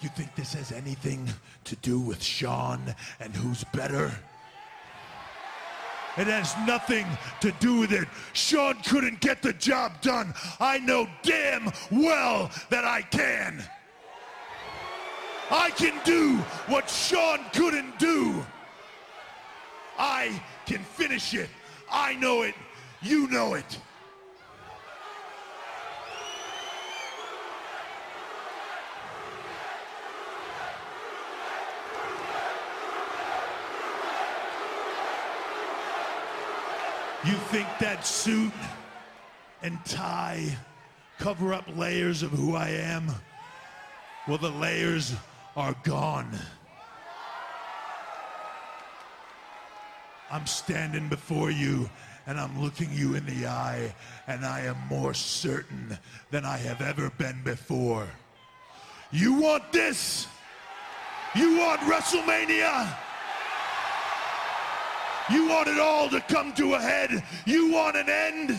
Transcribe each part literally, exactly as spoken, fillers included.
You think this has anything to do with Sean and who's better? It has nothing to do with it. Sean couldn't get the job done. I know damn well that I can. I can do what Sean couldn't do. I can finish it. I know it. You know it. You think that suit and tie cover up layers of who I am? Well, the layers are gone. I'm standing before you and I'm looking you in the eye, and I am more certain than I have ever been before. You want this? You want WrestleMania? You want it all to come to a head? You want an end?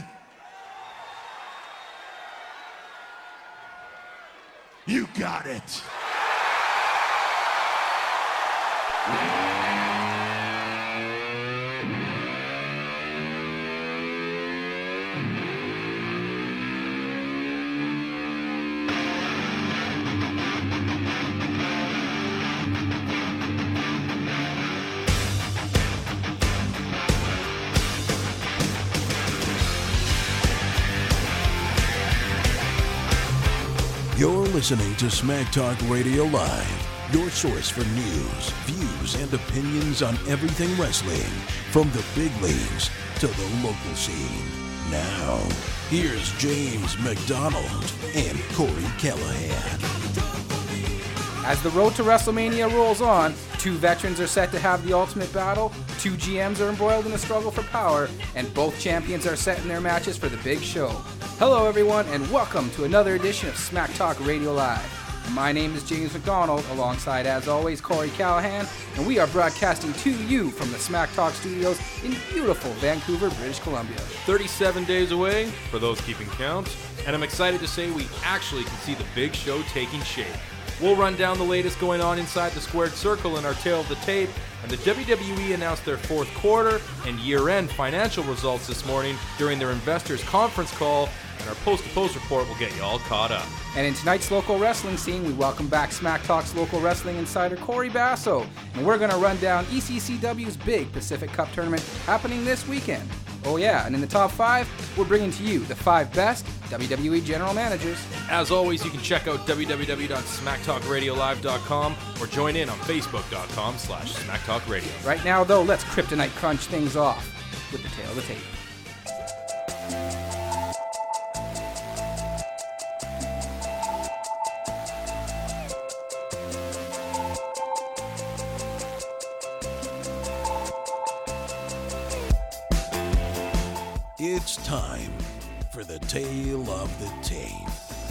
You got it. You're listening to Smack Talk Radio Live, your source for news, views, and opinions on everything wrestling, from the big leagues to the local scene. Now, here's James McDonald and Corey Callahan. As the road to WrestleMania rolls on, two veterans are set to have the ultimate battle, two G Ms are embroiled in a struggle for power, and both champions are set in their matches for the big show. Hello everyone, and welcome to another edition of Smack Talk Radio Live. My name is James McDonald, alongside, as always, Corey Callahan, and we are broadcasting to you from the Smack Talk studios in beautiful Vancouver, British Columbia. thirty-seven days away, for those keeping count, and I'm excited to say we actually can see the big show taking shape. We'll run down the latest going on inside the squared circle in our tale of the tape, and the W W E announced their fourth quarter and year-end financial results this morning during their investors conference call, and our post-to-post report will get you all caught up. And in tonight's local wrestling scene, we welcome back Smack Talk's local wrestling insider Corey Basso, and we're going to run down E C C W's big Pacific Cup tournament happening this weekend. Oh yeah, and in the top five, we're bringing to you the five best W W E general managers. As always, you can check out w w w dot smack talk radio live dot com or join in on facebook dot com slash smack talk radio. Right now, though, let's Kryptonite crunch things off with the tale of the tape. It's time for the tale of the tape.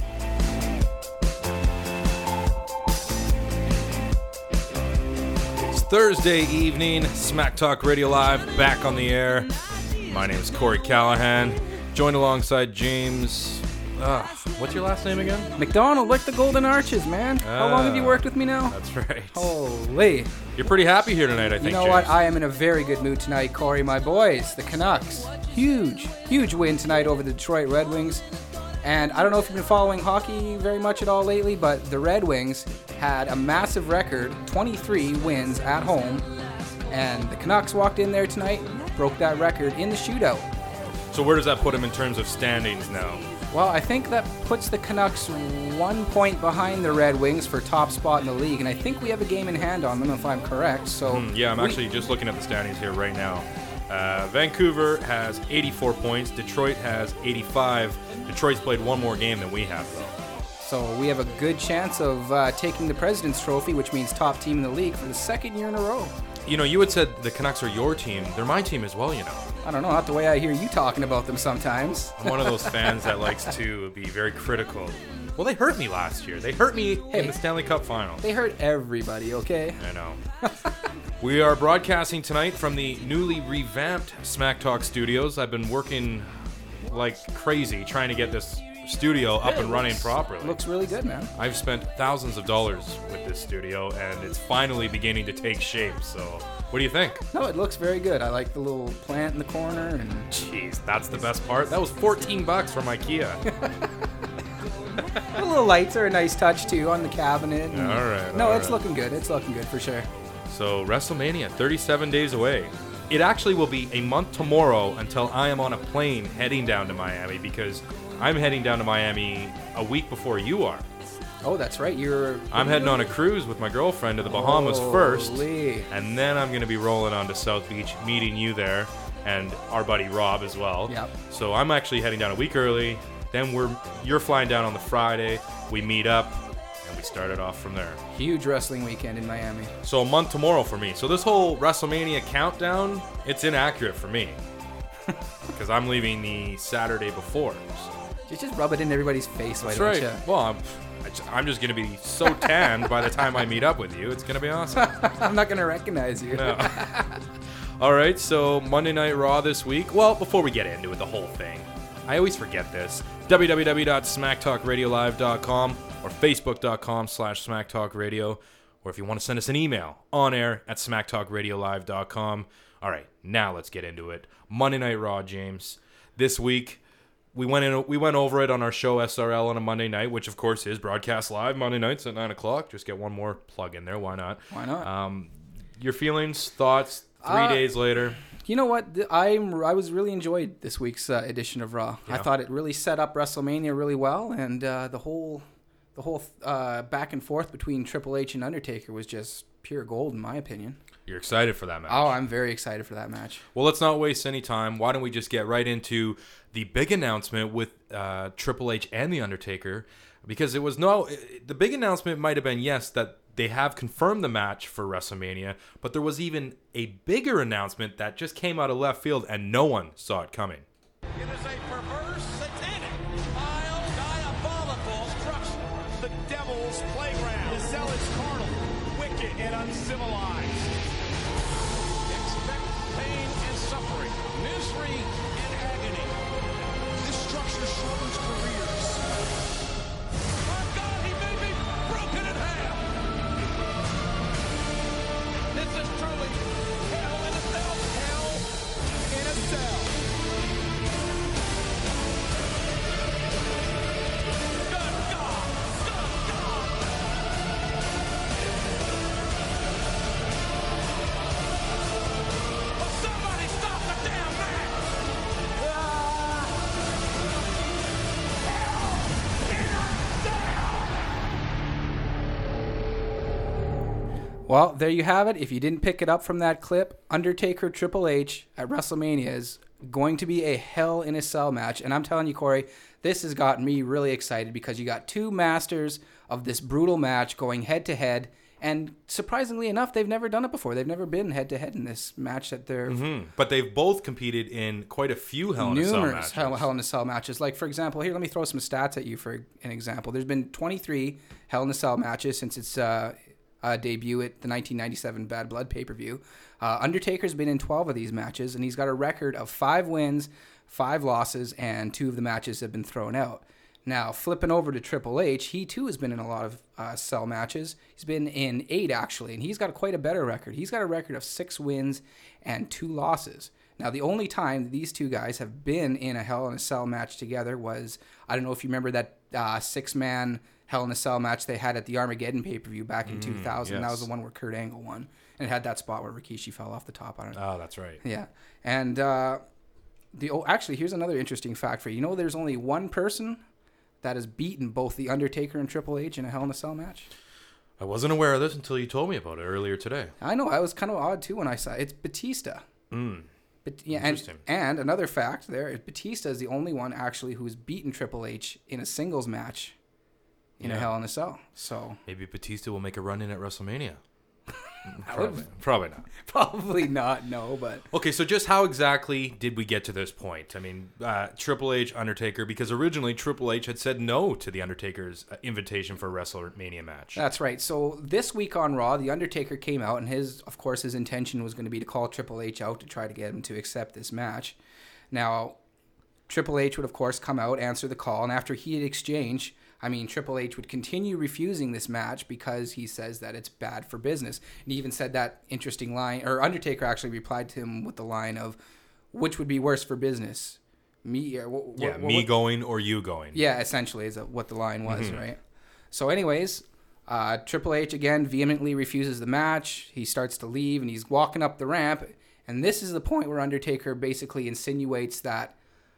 It's Thursday evening, Smack Talk Radio Live, back on the air. My name is Corey Callahan, joined alongside James. Uh, what's your last name again? McDonald, like the Golden Arches, man. How long have you worked with me now? That's right. Holy. You're pretty happy here tonight, I think, You know James. what? I am in a very good mood tonight, Corey. My boys, the Canucks. Huge, huge win tonight over the Detroit Red Wings. And I don't know if you've been following hockey very much at all lately, but the Red Wings had a massive record, twenty-three wins at home. And the Canucks walked in there tonight, broke that record in the shootout. So where does that put them in terms of standings now? Well, I think that puts the Canucks one point behind the Red Wings for top spot in the league, and I think we have a game in hand on them, if I'm correct. So Mm, yeah, I'm we- actually just looking at the standings here right now. Uh, Vancouver has eighty-four points. Detroit has eighty-five. Detroit's played one more game than we have, though. So we have a good chance of uh, taking the President's Trophy, which means top team in the league for the second year in a row. You know, you had said the Canucks are your team. They're my team as well, you know. I don't know, not the way I hear you talking about them sometimes. I'm one of those fans that likes to be very critical. Well, they hurt me last year. They hurt me Hey. in the Stanley Cup Final. They hurt everybody, okay? I know. We are broadcasting tonight from the newly revamped Smack Talk studios. I've been working like crazy trying to get this studio up and running properly. Looks really good, man. I've spent thousands of dollars with this studio, and it's finally beginning to take shape. So, what do you think? No, it looks very good. I like the little plant in the corner. And Jeez, that's the best part. That was fourteen bucks from IKEA. the little lights are a nice touch, too, on the cabinet. And All right, No, all it's right. looking good. It's looking good for sure. So, WrestleMania, thirty-seven days away. It actually will be a month tomorrow until I am on a plane heading down to Miami, because I'm heading down to Miami a week before you are. Oh, that's right. You're. I'm heading on a cruise with my girlfriend to the Bahamas first, Holy. and then I'm going to be rolling on to South Beach, meeting you there, and our buddy Rob as well. Yep. So I'm actually heading down a week early. Then we're you're flying down on the Friday. We meet up, and we started off from there. Huge wrestling weekend in Miami. So a month tomorrow for me. So this whole WrestleMania countdown, it's inaccurate for me, because I'm leaving the Saturday before. So. Just, just rub it in everybody's face, why That's don't right. you? Well, I'm, I just, I'm just going to be so tanned by the time I meet up with you. It's going to be awesome. I'm not going to recognize you. No. All right, so Monday Night Raw this week. Well, before we get into it, the whole thing, I always forget this. w w w dot smack talk radio live dot com or facebook dot com slash smacktalkradio. Or if you want to send us an email, on air at smack talk radio live dot com. All right, now let's get into it. Monday Night Raw, James. This week, we went in. We went over it on our show S R L on a Monday night, which of course is broadcast live Monday nights at nine o'clock. Just get one more plug in there. Why not? Why not? Um, your feelings, thoughts, three Uh, days later. You know what? Th- I'm I was really enjoyed this week's uh, edition of Raw. I Yeah. thought it really set up WrestleMania really well, and uh, the whole the whole uh, back and forth between Triple H and Undertaker was just pure gold, in my opinion. You're excited for that match. Oh, I'm very excited for that match. Well, let's not waste any time. Why don't we just get right into the big announcement with uh, Triple H and The Undertaker? Because it was no... The big announcement might have been, yes, that they have confirmed the match for WrestleMania, but there was even a bigger announcement that just came out of left field and no one saw it coming. It is a perverse, satanic, vile, diabolical structure. The devil's playground. The cell is carnal, wicked, and uncivilized. Expect pain and suffering, misery and agony. This structure shortens careers. My God, he may be broken in half. This is truly hell in a cell. Hell in a cell. Somebody stop the damn match! Well, there you have it. If you didn't pick it up from that clip, Undertaker Triple H at WrestleMania is going to be a Hell in a Cell match. And I'm telling you, Corey, this has gotten me really excited because you got two masters of this brutal match going head to head. And surprisingly enough, they've never done it before. They've never been head to head in this match that they're Mm-hmm. But they've both competed in quite a few Hell in a Cell numerous matches. Hell, Hell in a Cell matches. Like, for example, here, let me throw some stats at you for an example. There's been twenty-three Hell in a Cell matches since its uh, uh, debut at the nineteen ninety-seven Bad Blood pay-per-view. Uh, Undertaker's been in twelve of these matches, and he's got a record of five wins, five losses, and two of the matches have been thrown out. Now, flipping over to Triple H, he too has been in a lot of uh, cell matches. He's been in eight, actually, and he's got quite a better record. He's got a record of six wins and two losses. Now, the only time these two guys have been in a Hell in a Cell match together was, I don't know if you remember that uh, six-man Hell in a Cell match they had at the Armageddon pay-per-view back in two thousand. yes. That was the one where Kurt Angle won. And it had that spot where Rikishi fell off the top. I don't know. Oh, that's right. Yeah. And uh, the oh, actually, here's another interesting fact for you. You know there's only one person that has beaten both The Undertaker and Triple H in a Hell in a Cell match? I wasn't aware of this until you told me about it earlier today. I know. I was kind of odd, too, when I saw it. It's Batista. Mm. But, yeah, and, Interesting. and another fact there, Batista is the only one, actually, who's beaten Triple H in a singles match in a Yeah. Hell in a Cell. So, Maybe Batista will make a run in at WrestleMania. would- Probably, probably not. probably not, no, but... Okay, so just how exactly did we get to this point? I mean, uh, Triple H, Undertaker, because originally Triple H had said no to The Undertaker's uh, invitation for a WrestleMania match. That's right. So this week on Raw, The Undertaker came out, and his, of course, his intention was going to be to call Triple H out to try to get him to accept this match. Now, Triple H would, of course, come out, answer the call, and after he had exchanged, I mean, Triple H would continue refusing this match because he says that it's bad for business. And he even said that interesting line, or Undertaker actually replied to him with the line of, which would be worse for business? Me or what, Yeah, what, me what, going or you going. Yeah, essentially is what the line was, Mm-hmm. right? So anyways, uh, Triple H again vehemently refuses the match. He starts to leave and he's walking up the ramp. And this is the point where Undertaker basically insinuates that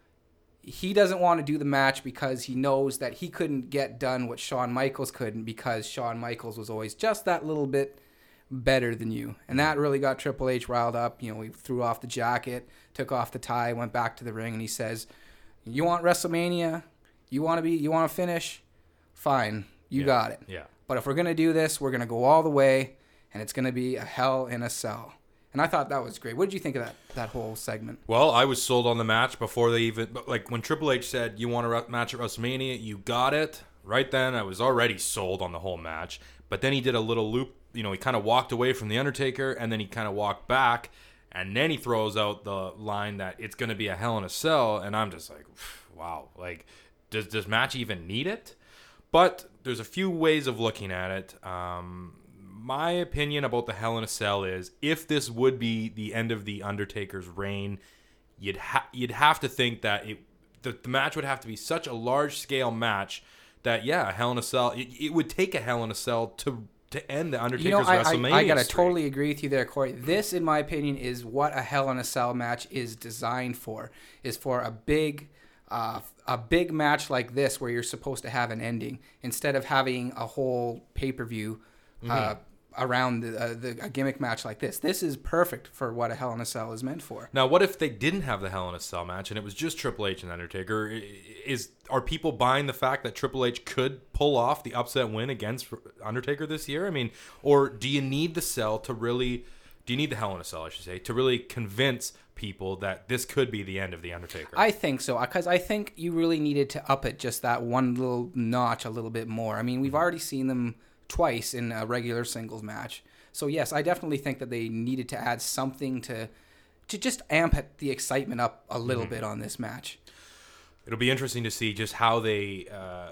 he doesn't want to do the match because he knows that he couldn't get done what Shawn Michaels couldn't because Shawn Michaels was always just that little bit better than you. And that really got Triple H riled up. You know, he threw off the jacket, took off the tie, went back to the ring, and he says, you want WrestleMania? You want to be, you want to finish? Fine. You Yeah. got it. Yeah. But if we're going to do this, we're going to go all the way, and it's going to be a Hell in a Cell. And I thought that was great. What did you think of that that whole segment? Well, I was sold on the match before they even, like when Triple H said, you want a re- match at WrestleMania, you got it. Right then, I was already sold on the whole match. But then he did a little loop, you know, he kind of walked away from The Undertaker, and then he kind of walked back, and then he throws out the line that it's going to be a Hell in a Cell, and I'm just like, wow, like, does this match even need it? But there's a few ways of looking at it. Um... My opinion about the Hell in a Cell is, if this would be the end of the Undertaker's reign, you'd ha- you'd have to think that it the, the match would have to be such a large scale match that yeah, Hell in a Cell it, it would take a Hell in a Cell to to end the Undertaker's You know, I, WrestleMania. I, I gotta streak. totally agree with you there, Corey. This, in my opinion, is what a Hell in a Cell match is designed for. Is for a big, uh, a big match like this where you're supposed to have an ending instead of having a whole pay per view. Uh, Mm-hmm. around the, uh, the a gimmick match like this. This is perfect for what a Hell in a Cell is meant for. Now, what if they didn't have the Hell in a Cell match and it was just Triple H and Undertaker? Is are people buying the fact that Triple H could pull off the upset win against Undertaker this year? I mean, or do you need the Cell to really? Do you need the Hell in a Cell, I should say, to really convince people that this could be the end of the Undertaker? I think so, because I think you really needed to up it just that one little notch a little bit more. I mean, we've already seen them twice in a regular singles match. So yes, I definitely think that they needed to add something to to just amp the excitement up a little Mm-hmm. bit on this match. It'll be interesting to see just how they uh,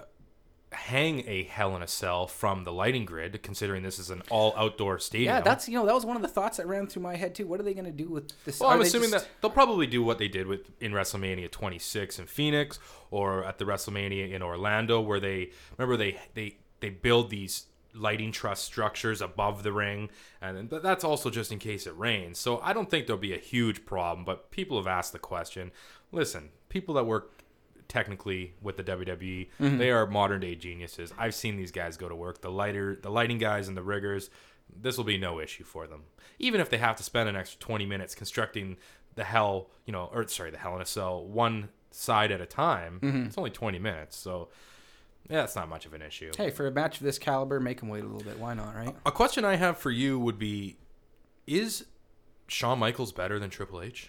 hang a Hell in a Cell from the lighting grid, considering this is an all-outdoor stadium. Yeah, that's you know that was one of the thoughts that ran through my head too. What are they going to do with this? Well, Are I'm they assuming just- that they'll probably do what they did with in WrestleMania twenty-six in Phoenix, or at the WrestleMania in Orlando, where they remember they they they build these lighting truss structures above the ring, and but that's also just in case it rains. So I don't think there'll be a huge problem. But people have asked the question. Listen, people that work technically with the W W E, Mm-hmm. they are modern day geniuses. I've seen these guys go to work. The lighter, the lighting guys and the riggers. This will be no issue for them. Even if they have to spend an extra twenty minutes constructing the hell, you know, or sorry, the Hell in a Cell one side at a time, Mm-hmm. it's only twenty minutes. So yeah, it's not much of an issue. Hey, for a match of this caliber, make them wait a little bit. Why not, right? A question I have for you would be, is Shawn Michaels better than Triple H?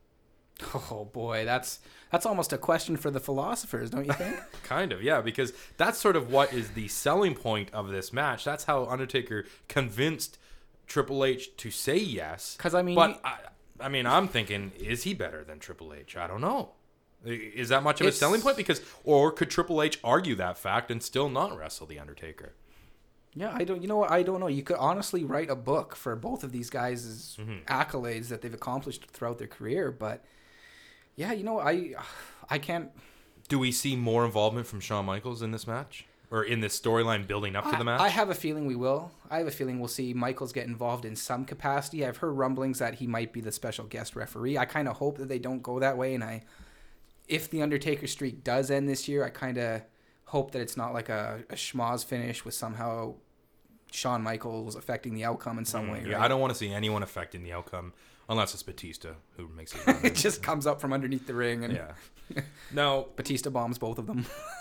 Oh boy, that's that's almost a question for the philosophers, don't you think? Kind of, yeah, because that's sort of what is the selling point of this match. That's how Undertaker convinced Triple H to say yes. 'Cause, I mean, but you- I, I mean, I'm thinking, is he better than Triple H? I don't know. Is that much of a It's- selling point? Because, or could Triple H argue that fact and still not wrestle the Undertaker? Yeah, I don't. You know what? I don't know. You could honestly write a book for both of these guys' Mm-hmm. accolades that they've accomplished throughout their career. But yeah, you know, I I can't. Do we see more involvement from Shawn Michaels in this match, or in this storyline building up to I, the match? I have a feeling we will. I have a feeling we'll see Michaels get involved in some capacity. I've heard rumblings that he might be the special guest referee. I kind of hope that they don't go that way. And I, if the Undertaker streak does end this year, I kind of hope that it's not like a, a schmoz finish with somehow Shawn Michaels affecting the outcome in some way. Mm, Yeah, right? I don't want to see anyone affecting the outcome, unless it's Batista who makes it. happen. It just comes up from underneath the ring and Yeah. Now, Batista bombs both of them.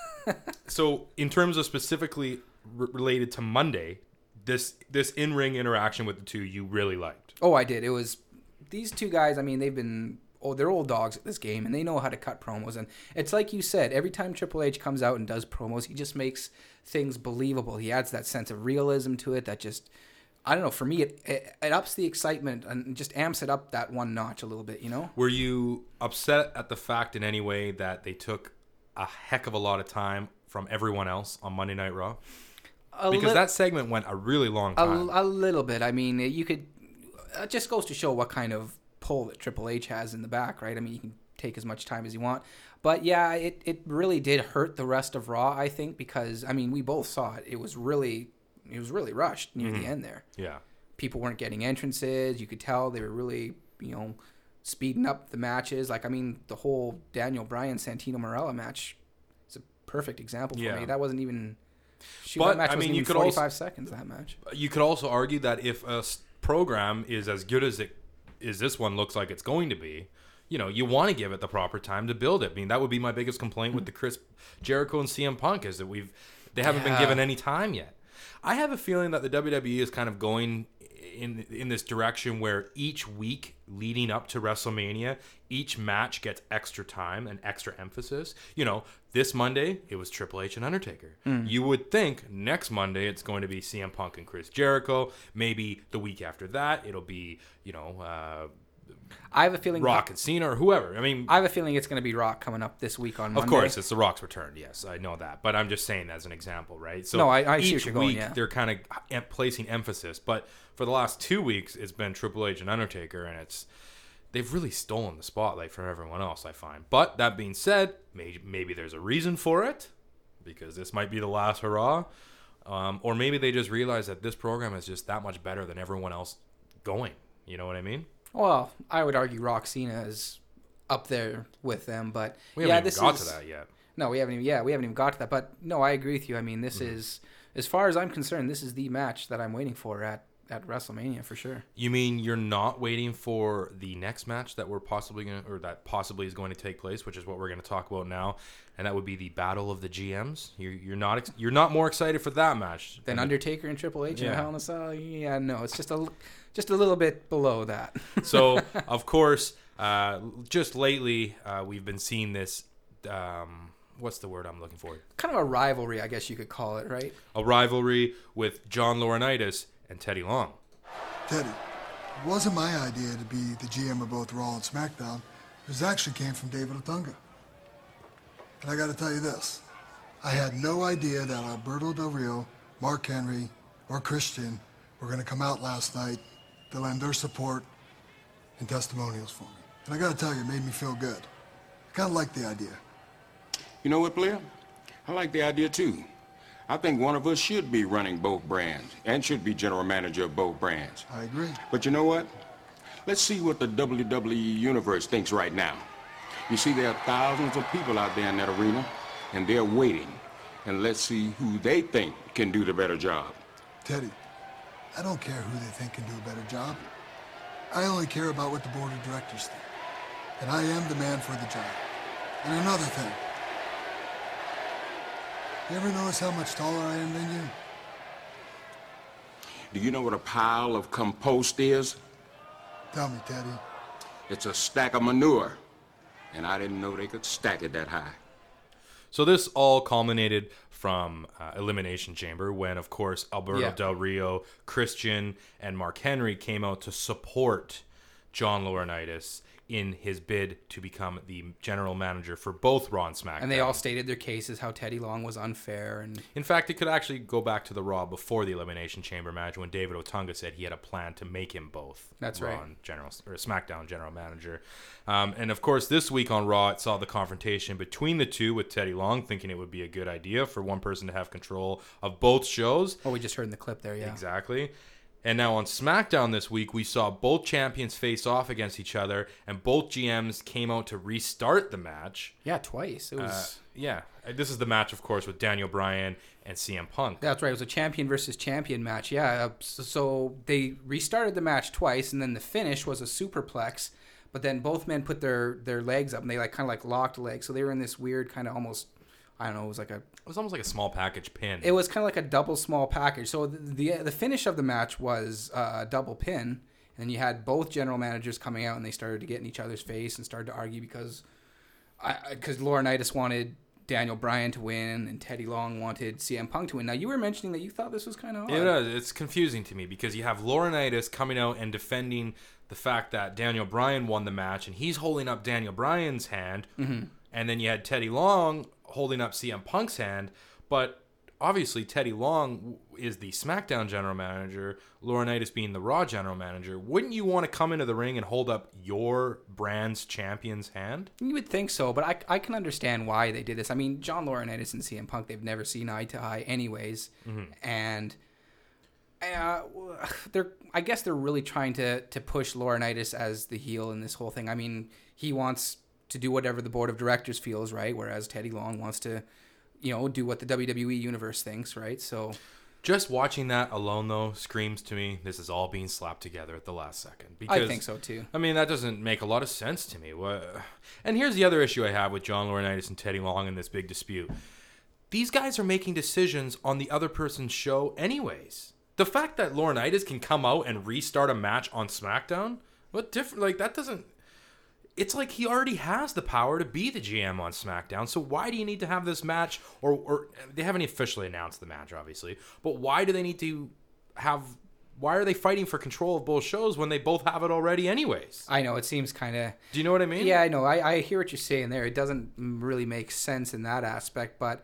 so in terms of specifically r- related to Monday, this this in-ring interaction with the two you really liked. Oh, I did. It was these two guys. I mean, they've been oh, they're old dogs at this game, and they know how to cut promos. And it's like you said, every time Triple H comes out and does promos, he just makes things believable. He adds that sense of realism to it that just I don't know. For me, it, it it ups the excitement and just amps it up that one notch a little bit. You know. Were you upset at the fact in any way that they took a heck of a lot of time from everyone else on Monday Night Raw? A Because li- that segment went a really long a, time. a little bit. I mean, you could. It just goes to show what kind of pull that Triple H has in the back, right? I mean, you can take as much time as you want. But yeah, it, it really did hurt the rest of Raw, I think, because I mean, we both saw it. It was really it was really rushed near Mm-hmm. the end there. Yeah. People weren't getting entrances. You could tell they were really, you know, speeding up the matches. Like, I mean, the whole Daniel Bryan Santino Marella match is a perfect example for Yeah. me. That wasn't even shoot, But, that match I wasn't mean, you even could also- forty-five seconds, that match. You could also argue that if a s- program is as good as it as this one looks like it's going to be, you know, you want to give it the proper time to build it. I mean, that would be my biggest complaint with the Chris Jericho and C M Punk is that we've they haven't been Yeah. given any time yet. I have a feeling that the W W E is kind of going in in this direction where each week leading up to WrestleMania, each match gets extra time and extra emphasis. You know, this Monday it was Triple H and Undertaker. You would think next Monday it's going to be C M Punk and Chris Jericho. Maybe the week after that it'll be, you know, uh, I have a feeling Rock and Cena or whoever. I mean, I have a feeling it's going to be Rock coming up this week on Monday. of course, it's The Rock's return. Yes, I know that. But I'm just saying as an example, right? So No, I- I see each what you're going, week yeah. they're kind of em- placing emphasis. But for the last two weeks, it's been Triple H and Undertaker, and it's they've really stolen the spotlight from everyone else, I find. But that being said, maybe, maybe there's a reason for it, because this might be the last hurrah. Um, or maybe they just realize that this program is just that much better than everyone else going. You know what I mean? Well, I would argue Rock Cena is up there with them, but We yeah, haven't this even got is, to that yet. No, we haven't even. Yeah, we haven't even got to that. But no, I agree with you. I mean, this Mm-hmm. is, as far as I'm concerned, this is the match that I'm waiting for at at WrestleMania for sure. You mean you're not waiting for the next match that we're possibly going to, or that possibly is going to take place, which is what we're going to talk about now, and that would be the Battle of the G Ms. You're, you're not ex- you're not more excited for that match Then than Undertaker and Triple H Yeah. and Hell in a Cell. Yeah, no, it's just a just a little bit below that. So, of course, uh, just lately uh, we've been seeing this. Um, what's the word I'm looking for? Kind of a rivalry, I guess you could call it, right? A rivalry with John Laurinaitis and Teddy Long. Teddy, it wasn't my idea to be the G M of both Raw and SmackDown. It actually came from David Otunga. And I got to tell you this. I had no idea that Alberto Del Rio, Mark Henry, or Christian were going to come out last night to lend their support and testimonials for me. And I got to tell you, it made me feel good. I kind of like the idea. You know what, Blair? I like the idea too. I think one of us should be running both brands and should be general manager of both brands. I agree. But you know what? Let's see what the W W E Universe thinks right now. You see, there are thousands of people out there in that arena, and they're waiting. And let's see who they think can do the better job. Teddy, I don't care who they think can do a better job. I only care about what the board of directors think. And I am the man for the job. And another thing. You ever notice how much taller I am than you? Do you know what a pile of compost is? Tell me, Teddy. It's a stack of manure. And I didn't know they could stack it that high. So this all culminated from uh, Elimination Chamber when, of course, Alberto Yeah. Del Rio, Christian, and Mark Henry came out to support John Laurinaitis in his bid to become the general manager for both Raw and SmackDown. And they all stated their cases, how Teddy Long was unfair. And In fact, it could actually go back to the Raw before the Elimination Chamber match when David Otunga said he had a plan to make him both That's Raw right. and general or SmackDown general manager. Um, and of course, this week on Raw, it saw the confrontation between the two with Teddy Long thinking it would be a good idea for one person to have control of both shows. oh, we just heard in the clip there, yeah. Exactly. And now on SmackDown this week, we saw both champions face off against each other, and both G Ms came out to restart the match. Yeah, twice. It was. Uh, yeah, this is the match, of course, with Daniel Bryan and C M Punk. That's right. It was a champion versus champion match. Yeah. uh, So, so they restarted the match twice, and then the finish was a superplex. But then both men put their, their legs up, and they like kind of like locked legs. So they were in this weird kind of almost, I don't know, it was like a. It was almost like a small package pin. It was kind of like a double small package. So the the, the finish of the match was uh, a double pin, and then you had both general managers coming out, and they started to get in each other's face and started to argue because, I because Laurinaitis wanted Daniel Bryan to win and Teddy Long wanted C M Punk to win. Now, you were mentioning that you thought this was kind of odd. It is. It's confusing to me because you have Laurinaitis coming out and defending the fact that Daniel Bryan won the match, and he's holding up Daniel Bryan's hand, mm-hmm. and then you had Teddy Long holding up C M Punk's hand, but obviously Teddy Long is the SmackDown general manager, Laurinaitis being the Raw general manager. Wouldn't you want to come into the ring and hold up your brand's champion's hand? You would think so, but I, I can understand why they did this. I mean, John Laurinaitis and C M Punk, they've never seen eye to eye anyways, mm-hmm. and uh, they're I guess they're really trying to, to push Laurinaitis as the heel in this whole thing. I mean, he wants to do whatever the board of directors feels, right, whereas Teddy Long wants to, you know, do what the W W E universe thinks, right? So just watching that alone, though, screams to me this is all being slapped together at the last second. Because, I think so, too. I mean, that doesn't make a lot of sense to me. And here's the other issue I have with John Laurinaitis and Teddy Long in this big dispute. These guys are making decisions on the other person's show anyways. The fact that Laurinaitis can come out and restart a match on SmackDown, what different? Like, that doesn't... It's like he already has the power to be the G M on SmackDown, so why do you need to have this match? Or, or they haven't officially announced the match, obviously, but why do they need to have... Why are they fighting for control of both shows when they both have it already anyways? I know, it seems kind of... Do you know what I mean? Yeah, I know. I, I hear what you're saying there. It doesn't really make sense in that aspect, but...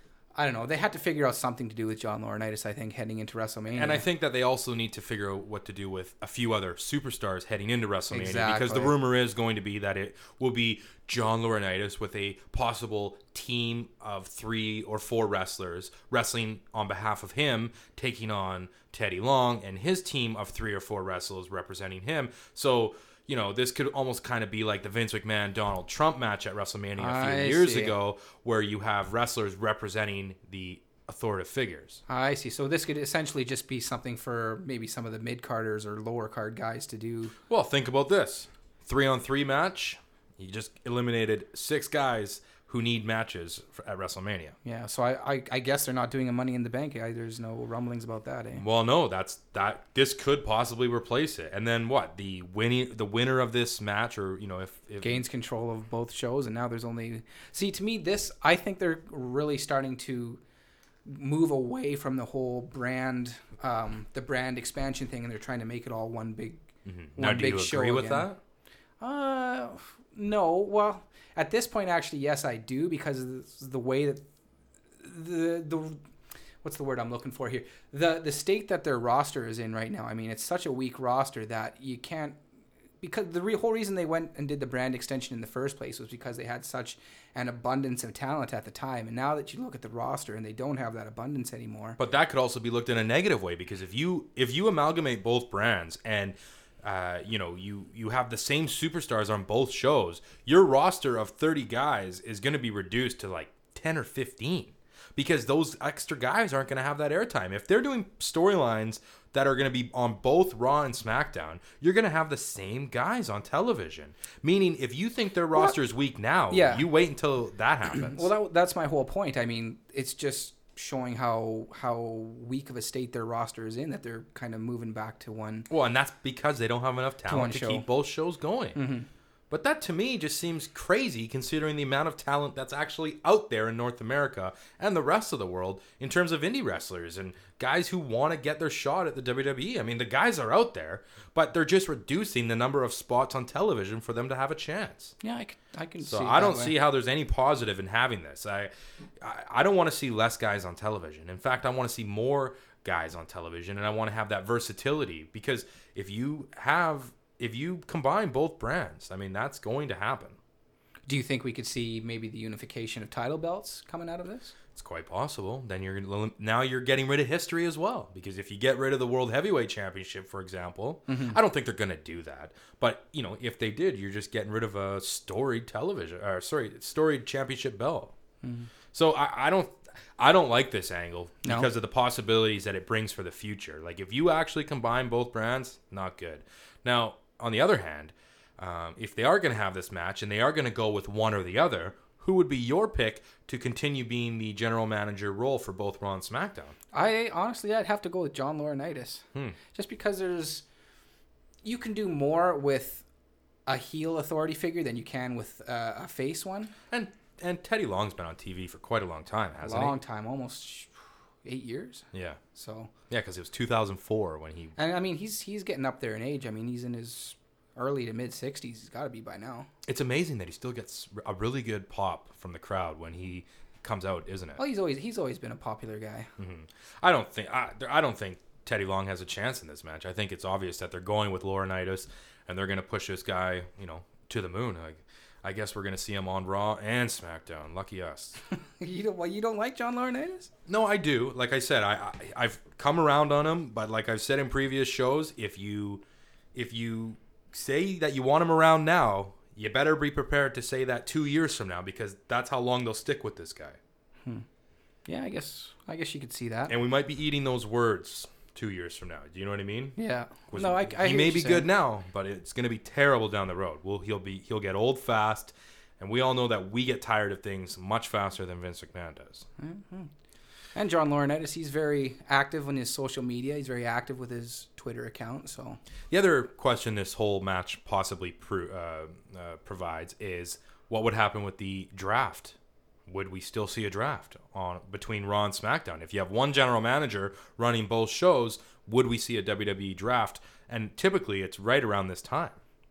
I don't know. They had to figure out something to do with John Laurinaitis, I think, heading into WrestleMania. And I think that they also need to figure out what to do with a few other superstars heading into WrestleMania. Exactly. Because the rumor is going to be that it will be John Laurinaitis with a possible team of three or four wrestlers wrestling on behalf of him, taking on Teddy Long and his team of three or four wrestlers representing him. So... You know, this could almost kind of be like the Vince McMahon Donald Trump match at WrestleMania a few I years see. ago, where you have wrestlers representing the authoritative figures. I see. So this could essentially just be something for maybe some of the mid-carders or lower-card guys to do. Well, think about this. Three-on-three match, you just eliminated six guys who need matches for, at WrestleMania. Yeah, so I, I I guess they're not doing a Money in the Bank. I, there's no rumblings about that, eh? Well, no, that's that. This could possibly replace it. And then what? The winning, the winner of this match, or you know, if, if gains control of both shows, and now there's only. See, to me, this I think they're really starting to move away from the whole brand, um, the brand expansion thing, and they're trying to make it all one big, mm-hmm. one now, do big you show agree with again. that? Uh, no. Well, at this point, actually, yes, I do, because of the way that the the what's the word I'm looking for here? The the state that their roster is in right now. I mean, it's such a weak roster that you can't. Because the re- whole reason they went and did the brand extension in the first place was because they had such an abundance of talent at the time. And now that you look at the roster and they don't have that abundance anymore. But that could also be looked in a negative way, because if you if you amalgamate both brands and uh, you know you you have the same superstars on both shows, your roster of thirty guys is going to be reduced to like ten or fifteen, because those extra guys aren't going to have that airtime. If they're doing storylines that are going to be on both Raw and SmackDown, you're going to have the same guys on television. Meaning, if you think their roster is weak now, Yeah. you wait until that happens. Well, that, that's my whole point. I mean, it's just showing how how weak of a state their roster is in, that they're kind of moving back to one. Well, and that's because they don't have enough one talent to show. keep both shows going. Mm-hmm. But that to me just seems crazy, considering the amount of talent that's actually out there in North America and the rest of the world in terms of indie wrestlers and guys who want to get their shot at the W W E. I mean, the guys are out there, but they're just reducing the number of spots on television for them to have a chance. Yeah, I, c- I can So see it I don't that way. see how there's any positive in having this. I, I, I don't want to see less guys on television. In fact, I want to see more guys on television, and I want to have that versatility, because if you have... If you combine both brands, I mean, that's going to happen. Do you think we could see maybe the unification of title belts coming out of this? It's quite possible. Then you're now you're getting rid of history as well, because if you get rid of the World Heavyweight Championship, for example, mm-hmm. I don't think they're going to do that. But you know, if they did, you're just getting rid of a storied television, or sorry, storied championship belt. Mm-hmm. So I, I don't. I don't like this angle No. because of the possibilities that it brings for the future. Like, if you actually combine both brands, not good. Now, on the other hand, um, if they are going to have this match and they are going to go with one or the other, who would be your pick to continue being the general manager role for both Raw and SmackDown? I honestly, I'd have to go with John Laurinaitis, Hmm. just because there's you can do more with a heel authority figure than you can with uh, a face one. And and Teddy Long's been on T V for quite a long time, hasn't Long he? time, almost eight years. Yeah. So Yeah, because it was two thousand four when he... and I mean he's he's getting up there in age. I mean he's in his early to mid sixties. He's got to be by now. It's amazing that he still gets a really good pop from the crowd when he comes out, isn't it? Well, he's always he's always been a popular guy. Mm-hmm. I don't think I, I don't think Teddy Long has a chance in this match. I think it's obvious that they're going with Laurinaitis and they're going to push this guy, you know, to the moon. Like, I guess we're going to see him on Raw and SmackDown. Lucky us. You don't well, you don't like John Laurinaitis? No, I do. Like I said, I, I I've come around on him, but like I've said in previous shows, if you if you say that you want him around now, you better be prepared to say that two years from now, because that's how long they'll stick with this guy. Hmm. Yeah, I guess I guess you could see that. And we might be eating those words two years from now. Do you know what I mean? Yeah. Was, no, I, I he hear may what be you're good saying. now, but it's going to be terrible down the road. Well, he'll be he'll get old fast, and we all know that we get tired of things much faster than Vince McMahon does. Mm-hmm. And John Laurinaitis, he's very active on his social media. He's very active with his Twitter account. So the other question this whole match possibly pro- uh, uh, provides is what would happen with the draft. Would we still see a draft on between Raw and SmackDown? If you have one general manager running both shows, would we see a W W E draft? And typically, it's right around this time.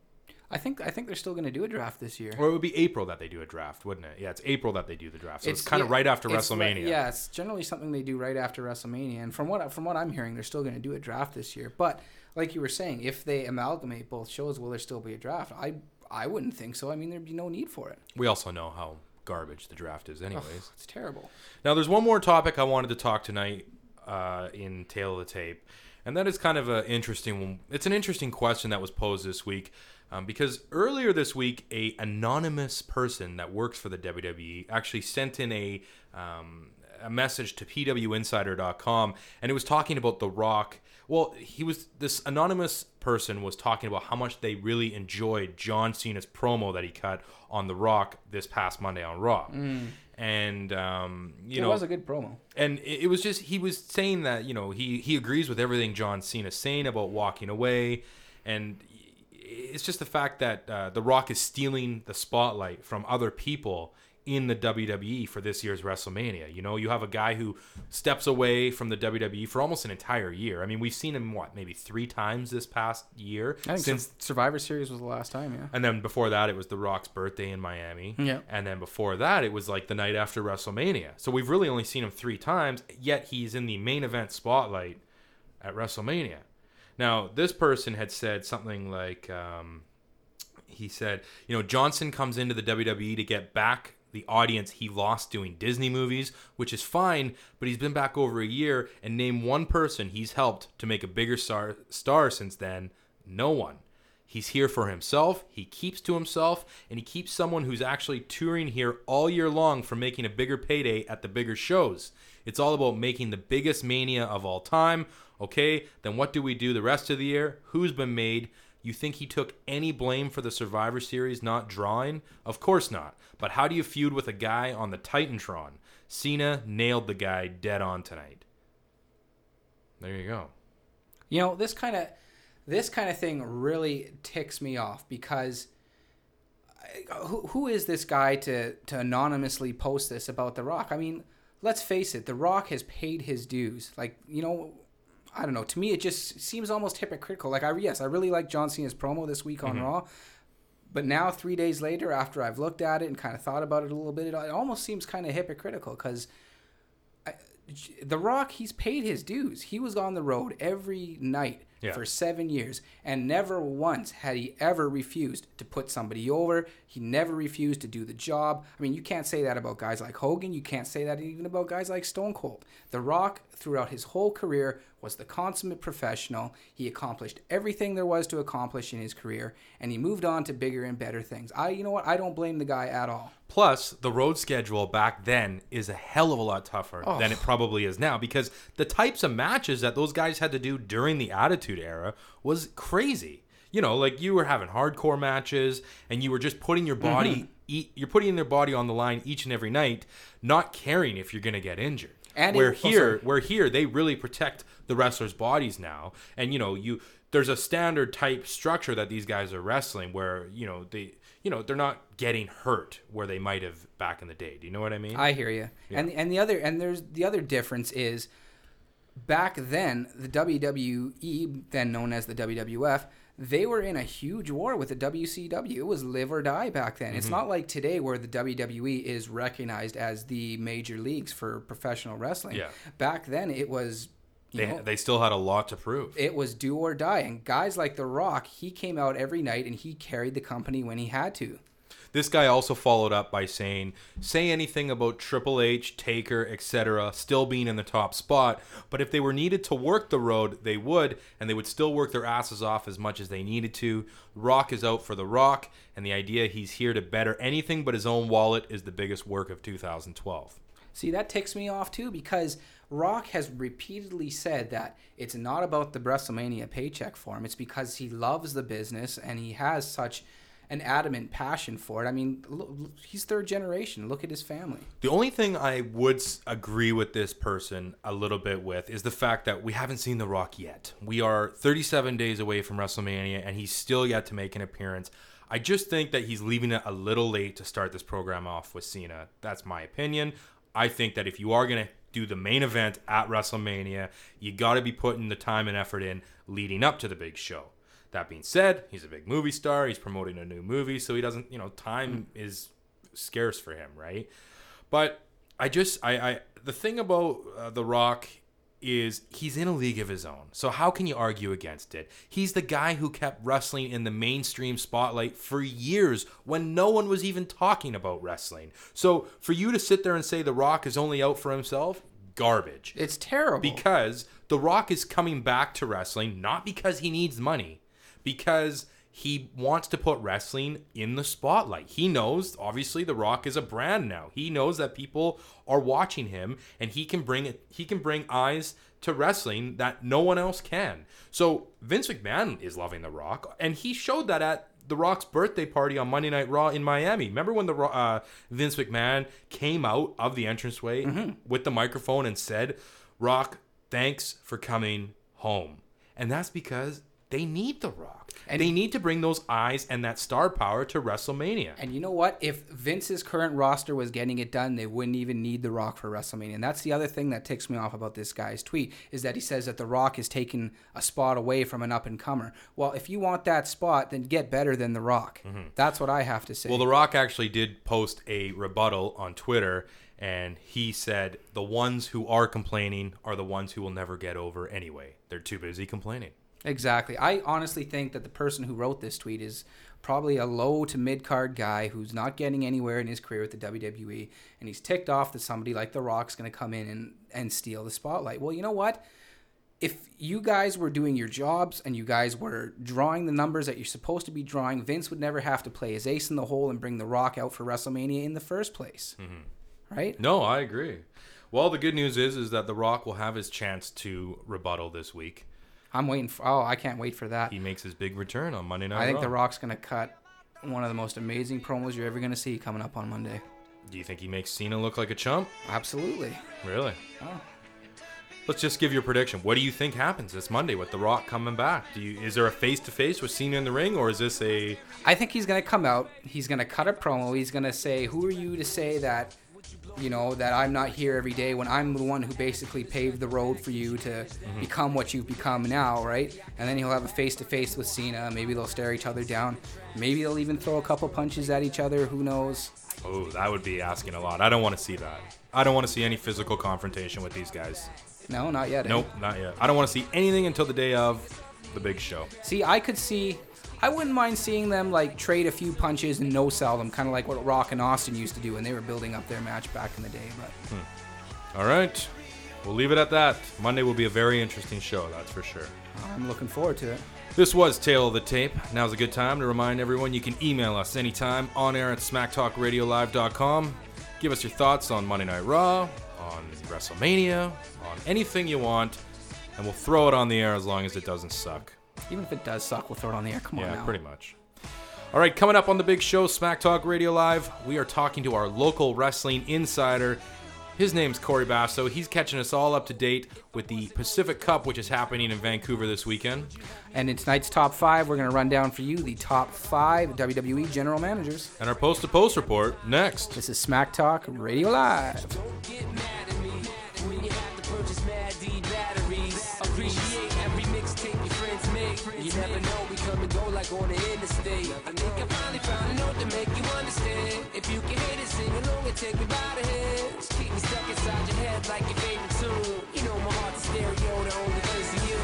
I think I think they're still going to do a draft this year. Or it would be April that they do a draft, wouldn't it? Yeah, it's April that they do the draft. So it's, It's- kind of yeah, right after it's WrestleMania. like- yeah, it's generally something they do right after WrestleMania. And from what from what I'm hearing, they're still going to do a draft this year. But like you were saying, if they amalgamate both shows, will there still be a draft? I I wouldn't think so. I mean, there'd be no need for it. We also know how garbage the draft is anyways. Ugh, it's terrible. Now, there's one more topic I wanted to talk tonight uh, in Tale of the Tape, and that is kind of an interesting one. It's an interesting question that was posed this week, um, because earlier this week, a anonymous person that works for the W W E actually sent in a um, a message to P W Insider dot com, and it was talking about The Rock. Well, he was this anonymous person was talking about how much they really enjoyed John Cena's promo that he cut on The Rock this past Monday on Raw. Mm. And um, you it know, was a good promo. and it, it was just he was saying that you know he he agrees with everything John Cena's saying about walking away, and it's just the fact that uh, The Rock is stealing the spotlight from other people in the W W E for this year's WrestleMania. You know, you have a guy who steps away from the W W E for almost an entire year. I mean, we've seen him, what, maybe three times this past year? I think since Sur- Survivor Series was the last time, yeah. And then before that, it was The Rock's birthday in Miami. Yeah. And then before that, it was like the night after WrestleMania. So we've really only seen him three times, yet he's in the main event spotlight at WrestleMania. Now, this person had said something like, um, he said, you know, Johnson comes into the W W E to get back the audience he lost doing Disney movies, which is fine, but he's been back over a year, and name one person he's helped to make a bigger star, star since then. No one. He's here for himself, he keeps to himself, and he keeps someone who's actually touring here all year long from making a bigger payday at the bigger shows. It's all about making the biggest Mania of all time. Okay, then what do we do the rest of the year? Who's been made? You think he took any blame for the Survivor Series not drawing? Of course not. But how do you feud with a guy on the Titantron? Cena nailed the guy dead on tonight. There you go. You know, this kind of this kind of thing really ticks me off because I, who who is this guy to to anonymously post this about The Rock? I mean, let's face it, The Rock has paid his dues. Like, you know, I don't know. To me, it just seems almost hypocritical. Like, I yes, I really like John Cena's promo this week on Mm-hmm. Raw, but now three days later, after I've looked at it and kind of thought about it a little bit, it almost seems kind of hypocritical because The Rock, he's paid his dues. He was on the road every night Yeah. for seven years, and never once had he ever refused to put somebody over. He never refused to do the job. I mean, you can't say that about guys like Hogan. You can't say that even about guys like Stone Cold. The Rock, throughout his whole career, was the consummate professional. He accomplished everything there was to accomplish in his career, and he moved on to bigger and better things. I, you know what? I don't blame the guy at all. Plus, the road schedule back then is a hell of a lot tougher Oh. than it probably is now, because the types of matches that those guys had to do during the Attitude Era was crazy. You know, like you were having hardcore matches and you were just putting your body, Mm-hmm. e- you're putting their body on the line each and every night, not caring if you're going to get injured. And where it- oh, here, sorry. where here they really protect the wrestlers' bodies now. And, you know, you there's a standard type structure that these guys are wrestling where, you know, they, you know, they're not getting hurt where they might have back in the day. Do you know what I mean? I hear you. Yeah. And and the other and there's the other difference is back then the W W E, then known as the W W F, they were in a huge war with the W C W. It was live or die back then. Mm-hmm. It's not like today where the W W E is recognized as the major leagues for professional wrestling. Yeah. Back then it was They, know, they still had a lot to prove. It was do or die. And guys like The Rock, he came out every night and he carried the company when he had to. This guy also followed up by saying, say anything about Triple H, Taker, et cetera, still being in the top spot, but if they were needed to work the road, they would, and they would still work their asses off as much as they needed to. Rock is out for The Rock, and the idea he's here to better anything but his own wallet is the biggest work of two thousand twelve. See, that ticks me off too, because Rock has repeatedly said that it's not about the WrestleMania paycheck for him. It's because he loves the business and he has such an adamant passion for it. I mean, look, he's third generation. Look at his family. The only thing I would agree with this person a little bit with is the fact that we haven't seen The Rock yet. We are thirty-seven days away from WrestleMania, and he's still yet to make an appearance. I just think that he's leaving it a little late to start this program off with Cena. That's my opinion. I think that if you are going to do the main event at WrestleMania, you got to be putting the time and effort in leading up to the big show. That being said, he's a big movie star. He's promoting a new movie, so he doesn't, you know, time is scarce for him, right? But I just, I, I the thing about uh, The Rock is he's in a league of his own. So how can you argue against it? He's the guy who kept wrestling in the mainstream spotlight for years when no one was even talking about wrestling. So for you to sit there and say The Rock is only out for himself, garbage. It's terrible. Because The Rock is coming back to wrestling, not because he needs money, because he wants to put wrestling in the spotlight. He knows, obviously, The Rock is a brand now. He knows that people are watching him, and he can bring it. He can bring eyes to wrestling that no one else can. So Vince McMahon is loving The Rock, and he showed that at The Rock's birthday party on Monday Night Raw in Miami. Remember when the uh, Vince McMahon came out of the entranceway mm-hmm. with the microphone and said, "Rock, thanks for coming home." And that's because they need The Rock. And they need to bring those eyes and that star power to WrestleMania. And you know what? If Vince's current roster was getting it done, they wouldn't even need The Rock for WrestleMania. And that's the other thing that ticks me off about this guy's tweet, is that he says that The Rock is taking a spot away from an up-and-comer. Well, if you want that spot, then get better than The Rock. Mm-hmm. That's what I have to say. Well, The Rock actually did post a rebuttal on Twitter, and he said the ones who are complaining are the ones who will never get over anyway. They're too busy complaining. Exactly. I honestly think that the person who wrote this tweet is probably a low to mid-card guy who's not getting anywhere in his career with the W W E, and he's ticked off that somebody like The Rock's going to come in and, and steal the spotlight. Well, you know what? If you guys were doing your jobs and you guys were drawing the numbers that you're supposed to be drawing, Vince would never have to play his ace in the hole and bring The Rock out for WrestleMania in the first place. Mm-hmm. Right? No, I agree. Well, the good news is, is that The Rock will have his chance to rebuttal this week. I'm waiting for. Oh, I can't wait for that. He makes his big return on Monday Night Raw. I think The Rock's going to cut one of the most amazing promos you're ever going to see coming up on Monday. Do you think he makes Cena look like a chump? Absolutely. Really? Oh. Let's just give your prediction. What do you think happens this Monday with The Rock coming back? Do you is there a face-to-face with Cena in the ring, or is this a... I think he's going to come out. He's going to cut a promo. He's going to say, who are you to say that... you know, that I'm not here every day when I'm the one who basically paved the road for you to mm-hmm. become what you've become now, right? And then he'll have a face-to-face with Cena. Maybe they'll stare each other down. Maybe they'll even throw a couple punches at each other. Who knows? Oh, that would be asking a lot. I don't want to see that. I don't want to see any physical confrontation with these guys. No, not yet. Nope, eh? not yet. I don't want to see anything until the day of the big show. See, I could see... I wouldn't mind seeing them like trade a few punches and no-sell them, kind of like what Rock and Austin used to do when they were building up their match back in the day. But hmm. All right, we'll leave it at that. Monday will be a very interesting show, that's for sure. I'm looking forward to it. This was Tale of the Tape. Now's a good time to remind everyone you can email us anytime on air at smack talk radio live dot com. Give us your thoughts on Monday Night Raw, on WrestleMania, on anything you want, and we'll throw it on the air as long as it doesn't suck. Even if it does suck, we'll throw it on the air. Come on yeah, now. pretty much. All right, coming up on the big show, Smack Talk Radio Live, we are talking to our local wrestling insider. His name's Corey Basso. He's catching us all up to date with the Pacific Cup, which is happening in Vancouver this weekend. And in tonight's top five, we're going to run down for you the top five W W E general managers. And our post-to-post report next. This is Smack Talk Radio Live. Don't get mad at me when you have to purchase Mad D batteries. Appreciate every mixtape your friends make. You never know, we come and go like on the interstate. I think I finally found a note to make you understand. If you can hit it, sing along and take me by the hands. Keep me stuck inside your head like your favorite tune. You know my heart's a stereo, the only place for you.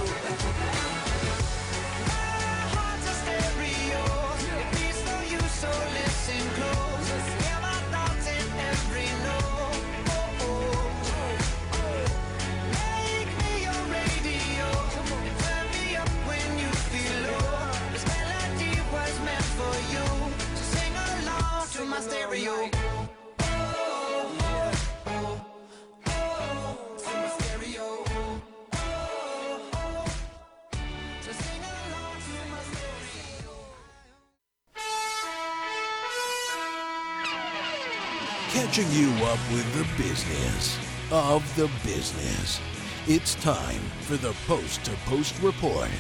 My heart's a stereo, it beats for you, so listen close. Hear my thoughts in every note. Oh, oh. Make me your radio, and turn me up when you feel low. This melody was meant for you, so sing along to my stereo. Catching you up with the business of the business. It's time for the Post to Post Report.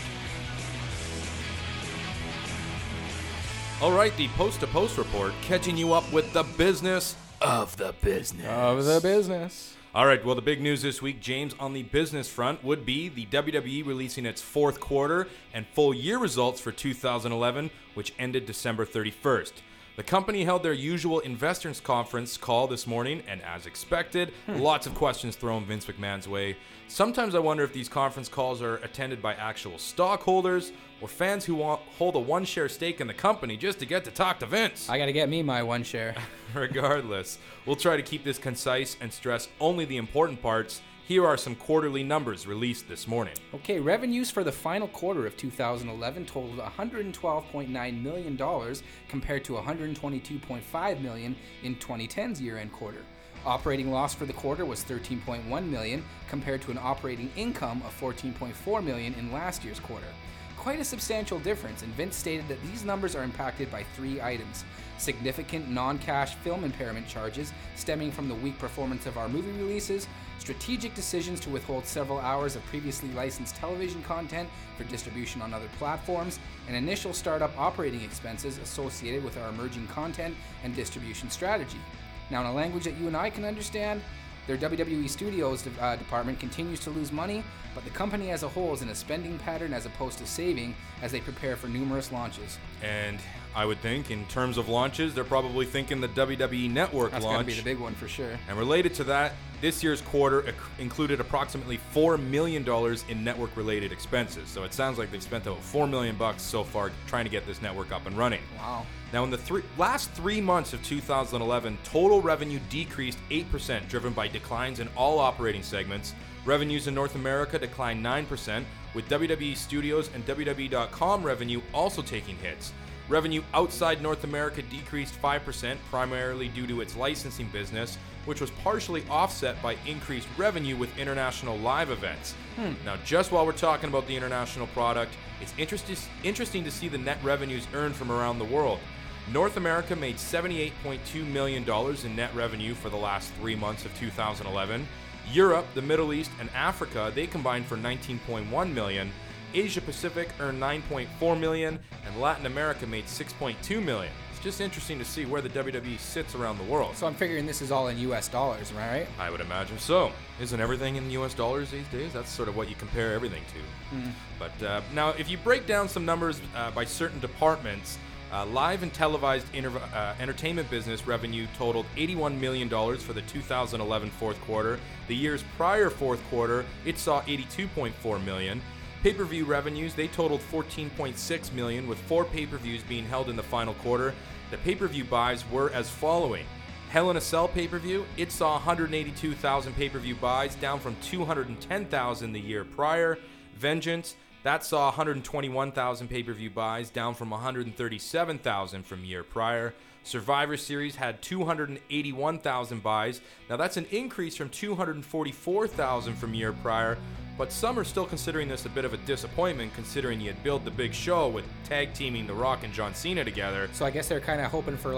All right, the post-to-post report, catching you up with the business of the business. Of the business. All right, well, the big news this week, James, on the business front would be the W W E releasing its fourth quarter and full year results for two thousand eleven, which ended December thirty-first. The company held their usual investors conference call this morning, and as expected, hmm. lots of questions thrown Vince McMahon's way. Sometimes I wonder if these conference calls are attended by actual stockholders or fans who want, hold a one-share stake in the company just to get to talk to Vince. I gotta get me my one share. Regardless, we'll try to keep this concise and stress only the important parts. Here are some quarterly numbers released this morning. Okay, revenues for the final quarter of two thousand eleven totaled one hundred twelve point nine million dollars compared to one hundred twenty-two point five million dollars in twenty ten's year-end quarter. Operating loss for the quarter was thirteen point one million dollars compared to an operating income of fourteen point four million dollars in last year's quarter. Quite a substantial difference, and Vince stated that these numbers are impacted by three items. Significant non-cash film impairment charges stemming from the weak performance of our movie releases, strategic decisions to withhold several hours of previously licensed television content for distribution on other platforms, and initial startup operating expenses associated with our emerging content and distribution strategy. Now, in a language that you and I can understand, their W W E Studios uh, department continues to lose money, but the company as a whole is in a spending pattern as opposed to saving as they prepare for numerous launches. And I would think, in terms of launches, they're probably thinking the W W E Network That's launch. That's going to be the big one for sure. And related to that, this year's quarter ac- included approximately four million dollars in network-related expenses. So it sounds like they've spent about four million dollars bucks so far trying to get this network up and running. Wow. Now, in the three, last three months of two thousand eleven, total revenue decreased eight percent, driven by declines in all operating segments. Revenues in North America declined nine percent, with W W E Studios and W W E dot com revenue also taking hits. Revenue outside North America decreased five percent, primarily due to its licensing business, which was partially offset by increased revenue with international live events. Hmm. Now, just while we're talking about the international product, it's interest- interesting to see the net revenues earned from around the world. North America made seventy-eight point two million dollars in net revenue for the last three months of two thousand eleven. Europe, the Middle East, and Africa, they combined for nineteen point one million dollars. Asia Pacific earned nine point four million dollars, and Latin America made six point two million dollars. It's just interesting to see where the W W E sits around the world. So I'm figuring this is all in U S dollars, am I right? I would imagine so. Isn't everything in U S dollars these days? That's sort of what you compare everything to. Mm. But uh, now, if you break down some numbers uh, by certain departments, Uh, live and televised inter- uh, entertainment business revenue totaled eighty-one million dollars for the two thousand eleven fourth quarter. The year's prior fourth quarter, it saw eighty-two point four million dollars. Pay-per-view revenues, they totaled fourteen point six million dollars, with four pay-per-views being held in the final quarter. The pay-per-view buys were as following. Hell in a Cell pay-per-view, it saw one hundred eighty-two thousand pay-per-view buys, down from two hundred ten thousand the year prior. Vengeance, that saw one hundred twenty-one thousand pay-per-view buys, down from one hundred thirty-seven thousand from year prior. Survivor Series had two hundred eighty-one thousand buys. Now that's an increase from two hundred forty-four thousand from year prior, but some are still considering this a bit of a disappointment, considering you had built the big show with tag teaming The Rock and John Cena together. So I guess they're kind of hoping for like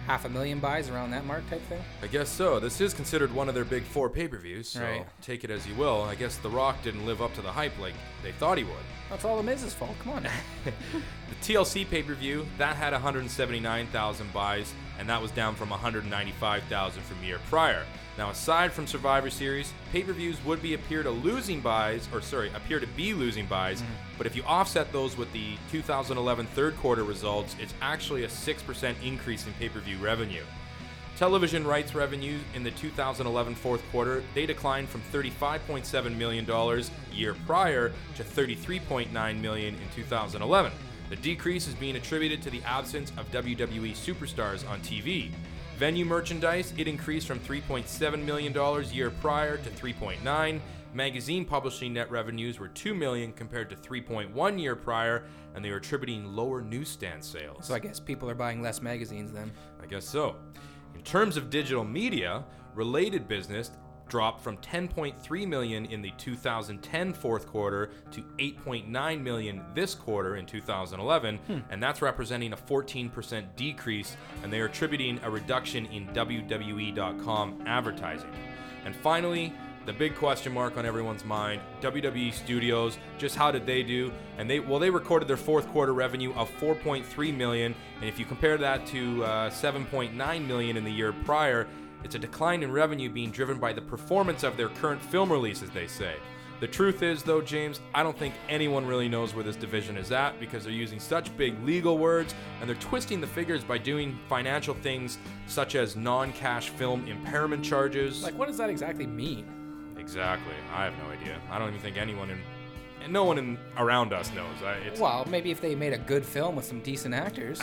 half a million buys around that mark type thing. I guess so. This is considered one of their big four pay-per-views, so Right. take it as you will. I guess The Rock didn't live up to the hype like they thought he would. That's all the Miz's fault. Come on. The T L C pay-per-view, that had one hundred seventy-nine thousand buys, and that was down from one hundred ninety-five thousand from year prior. Now, aside from Survivor Series, pay-per-views would be appear to losing buys, or sorry, appear to be losing buys, Mm-hmm. but if you offset those with the two thousand eleven third quarter results, it's actually a six percent increase in pay-per-view revenue. Television rights revenue in the two thousand eleven fourth quarter, they declined from thirty-five point seven million dollars year prior to thirty-three point nine million dollars in two thousand eleven. The decrease is being attributed to the absence of W W E superstars on T V. Venue merchandise, it increased from three point seven million dollars year prior to three point nine. Magazine publishing net revenues were two million dollars compared to three point one year prior, and they are attributing lower newsstand sales. So I guess people are buying less magazines then. I guess so. In terms of digital media, related business dropped from ten point three million dollars in the two thousand ten fourth quarter to eight point nine million dollars this quarter in two thousand eleven, Hmm. and that's representing a fourteen percent decrease, and they are attributing a reduction in W W E dot com advertising. And finally, the big question mark on everyone's mind, W W E Studios, just how did they do? And they well, they recorded their fourth quarter revenue of four point three million dollars, and if you compare that to uh, seven point nine million dollars in the year prior, it's a decline in revenue being driven by the performance of their current film releases, they say. The truth is, though, James, I don't think anyone really knows where this division is at because they're using such big legal words and they're twisting the figures by doing financial things such as non-cash film impairment charges. Like, what does that exactly mean? Exactly. I have no idea. I don't even think anyone in, and no one in around us knows. I, it's, Well, maybe if they made a good film with some decent actors.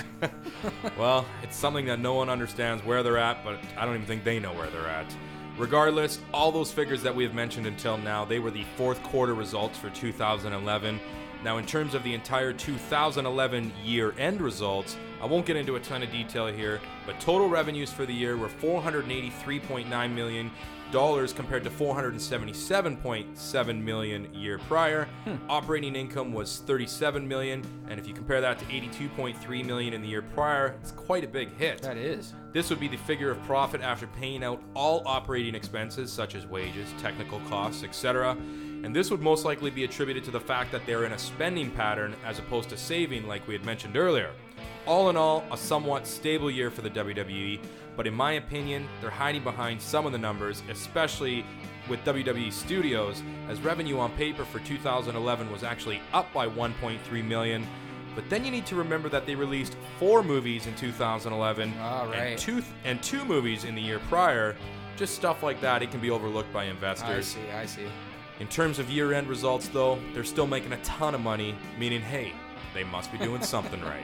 well, it's something that no one understands where they're at, but I don't even think they know where they're at. Regardless, all those figures that we have mentioned until now, they were the fourth quarter results for two thousand eleven. Now, in terms of the entire two thousand eleven year-end results, I won't get into a ton of detail here, but total revenues for the year were four hundred eighty-three point nine million dollars compared to four hundred seventy-seven point seven million dollars year prior. Hmm. Operating income was thirty-seven million dollars, and if you compare that to eighty-two point three million dollars in the year prior, it's quite a big hit. That is. This would be the figure of profit after paying out all operating expenses such as wages, technical costs, et cetera. And this would most likely be attributed to the fact that they're in a spending pattern as opposed to saving like we had mentioned earlier. All in all, a somewhat stable year for the W W E, but in my opinion, they're hiding behind some of the numbers, especially with W W E Studios, as revenue on paper for two thousand eleven was actually up by one point three million dollars. But then you need to remember that they released four movies in two thousand eleven All right. and two and two movies in the year prior. Just stuff like that, it can be overlooked by I investors. see, I see. In terms of year-end results, though, they're still making a ton of money, meaning, hey, they must be doing something right.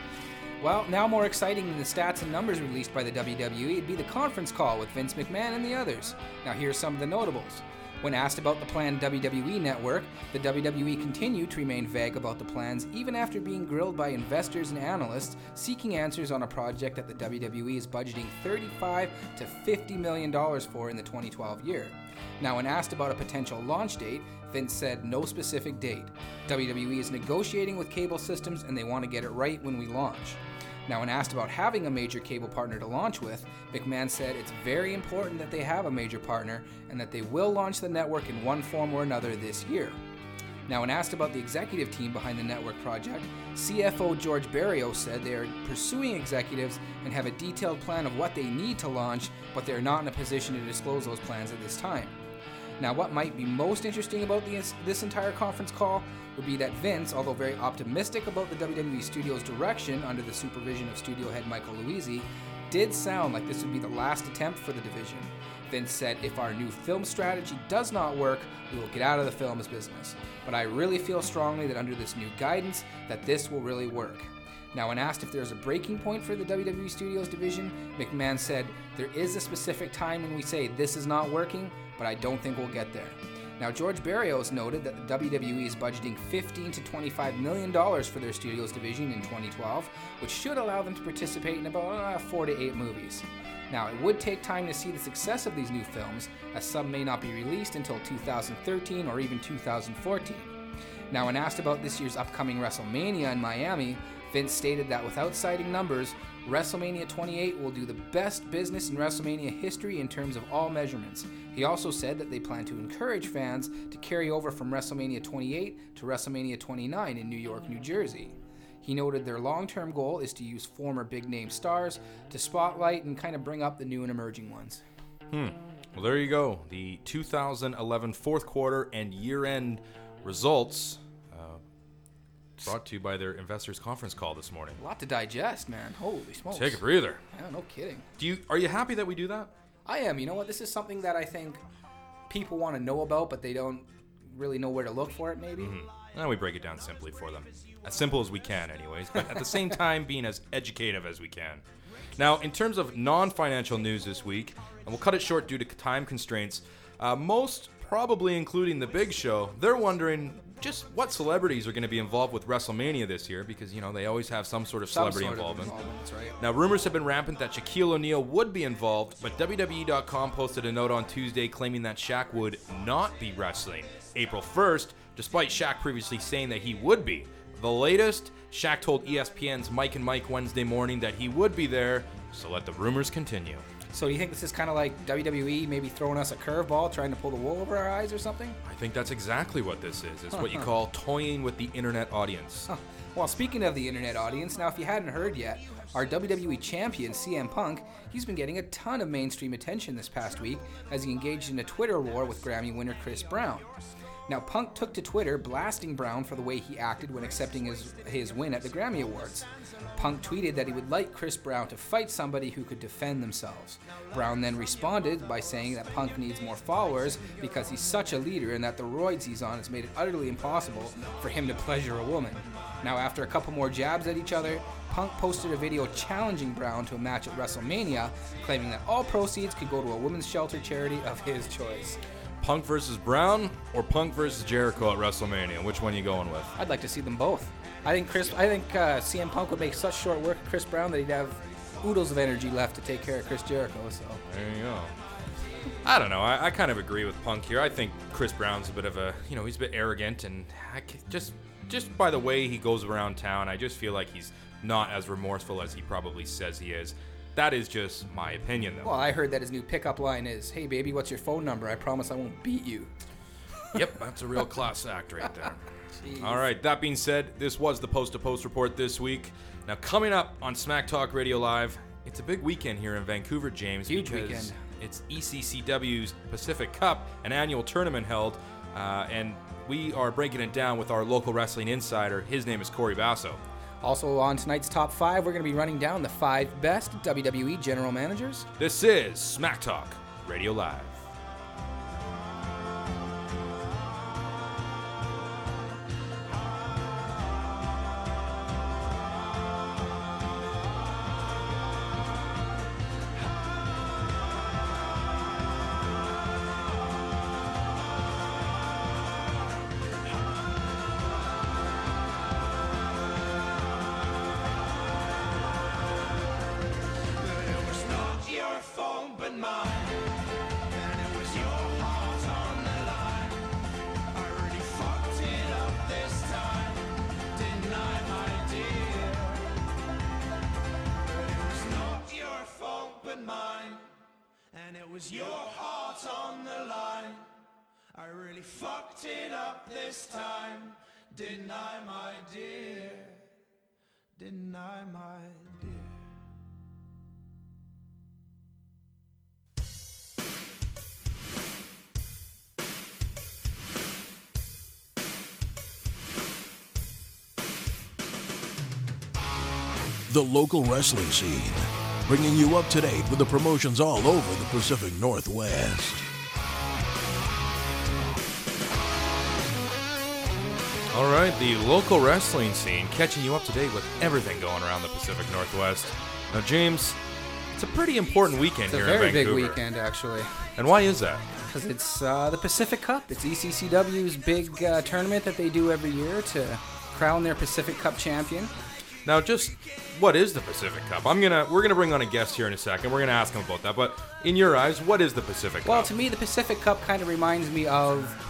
Well, now more exciting than the stats and numbers released by the W W E would be the conference call with Vince McMahon and the others. Now here's some of the notables. When asked about the planned W W E network, the W W E continued to remain vague about the plans even after being grilled by investors and analysts seeking answers on a project that the W W E is budgeting thirty-five to fifty million dollars for in the twenty twelve year. Now when asked about a potential launch date, Vince said no specific date. W W E is negotiating with cable systems and they want to get it right when we launch. Now, when asked about having a major cable partner to launch with, McMahon said it's very important that they have a major partner and that they will launch the network in one form or another this year. Now, when asked about the executive team behind the network project, C F O George Barrios said they are pursuing executives and have a detailed plan of what they need to launch, but they're not in a position to disclose those plans at this time. Now, what might be most interesting about this, this entire conference call would be that Vince, although very optimistic about the W W E Studios' direction under the supervision of studio head Michael Luisi, did sound like this would be the last attempt for the division. Vince said, if our new film strategy does not work, we will get out of the films business. But I really feel strongly that under this new guidance, that this will really work. Now, when asked if there's a breaking point for the W W E Studios division, McMahon said, there is a specific time when we say this is not working, but I don't think we'll get there. Now, George Barrios noted that the W W E is budgeting fifteen to twenty-five million dollars for their studios division in twenty twelve, which should allow them to participate in about uh, four to eight movies. Now, it would take time to see the success of these new films, as some may not be released until two thousand thirteen or even two thousand fourteen. Now, when asked about this year's upcoming WrestleMania in Miami, Vince stated that without citing numbers, WrestleMania twenty-eight will do the best business in WrestleMania history in terms of all measurements. He also said that they plan to encourage fans to carry over from WrestleMania twenty-eight to WrestleMania twenty-nine in New York, New Jersey. He noted their long-term goal is to use former big-name stars to spotlight and kind of bring up the new and emerging ones. Hmm. Well, there you go. The two thousand eleven fourth quarter and year-end results uh, brought to you by their investors conference call this morning. A lot to digest, man. Holy smokes. Take a breather. Yeah, no kidding. Do you? Are you happy that we do that? I am. You know what? This is something that I think people want to know about, but they don't really know where to look for it, maybe. Mm-hmm. Now we break it down simply for them. As simple as we can, anyways, but at the same time being as educative as we can. Now, in terms of non-financial news this week, and we'll cut it short due to time constraints, uh, most probably including The Big Show, they're wondering just what celebrities are going to be involved with WrestleMania this year, because, you know, they always have some sort of Some celebrity sort of involvement. involvement, that's right. Now, rumors have been rampant that Shaquille O'Neal would be involved, but W W E dot com posted a note on Tuesday claiming that Shaq would not be wrestling April first, despite Shaq previously saying that he would be. The latest, Shaq told E S P N's Mike and Mike Wednesday morning that he would be there, so let the rumors continue. So do you think this is kind of like W W E maybe throwing us a curveball, trying to pull the wool over our eyes or something? I think that's exactly what this is. It's what you call toying with the internet audience. Huh. Well, speaking of the internet audience, now if you hadn't heard yet, our W W E champion, C M Punk, he's been getting a ton of mainstream attention this past week as he engaged in a Twitter war with Grammy winner Chris Brown. Now, Punk took to Twitter blasting Brown for the way he acted when accepting his, his win at the Grammy Awards. Punk tweeted that he would like Chris Brown to fight somebody who could defend themselves. Brown then responded by saying that Punk needs more followers because he's such a leader and that the roids he's on has made it utterly impossible for him to pleasure a woman. Now, after a couple more jabs at each other, Punk posted a video challenging Brown to a match at WrestleMania, claiming that all proceeds could go to a women's shelter charity of his choice. Punk versus Brown or Punk versus Jericho at WrestleMania? Which one are you going with? I'd like to see them both. I think Chris. I think uh, C M Punk would make such short work of Chris Brown that he'd have oodles of energy left to take care of Chris Jericho. So there you go. I don't know. I, I kind of agree with Punk here. I think Chris Brown's a bit of a, you know, he's a bit arrogant, and I c- just just by the way he goes around town, I just feel like he's not as remorseful as he probably says he is. That is just my opinion, though. Well, I heard that his new pickup line is, "Hey, baby, what's your phone number? I promise I won't beat you." Yep, that's a real class act right there. Jeez. All right, that being said, this was the Post to Post report this week. Now, coming up on Smack Talk Radio Live, it's a big weekend here in Vancouver, James. Huge because weekend. It's E C C W's Pacific Cup, an annual tournament held, uh, and we are breaking it down with our local wrestling insider. His name is Corey Basso. Also on tonight's Top five, we're going to be running down the five best W W E general managers. This is Smack Talk Radio Live. Your heart on the line. I really fucked it up this time. Didn't I, my dear? Didn't I, my dear? The local wrestling scene, bringing you up to date with the promotions all over the Pacific Northwest. All right, the local wrestling scene, catching you up to date with everything going around the Pacific Northwest. Now, James, it's a pretty important weekend It's a here very in Vancouver. big weekend, actually. And why is that? Because it's uh, the Pacific Cup. It's E C C W's big uh, tournament that they do every year to crown their Pacific Cup champion. Now, just what is the Pacific Cup? I'm gonna we're gonna bring on a guest here in a second. We're gonna ask him about that. But in your eyes, what is the Pacific Well, Cup? to me, the Pacific Cup kind of reminds me of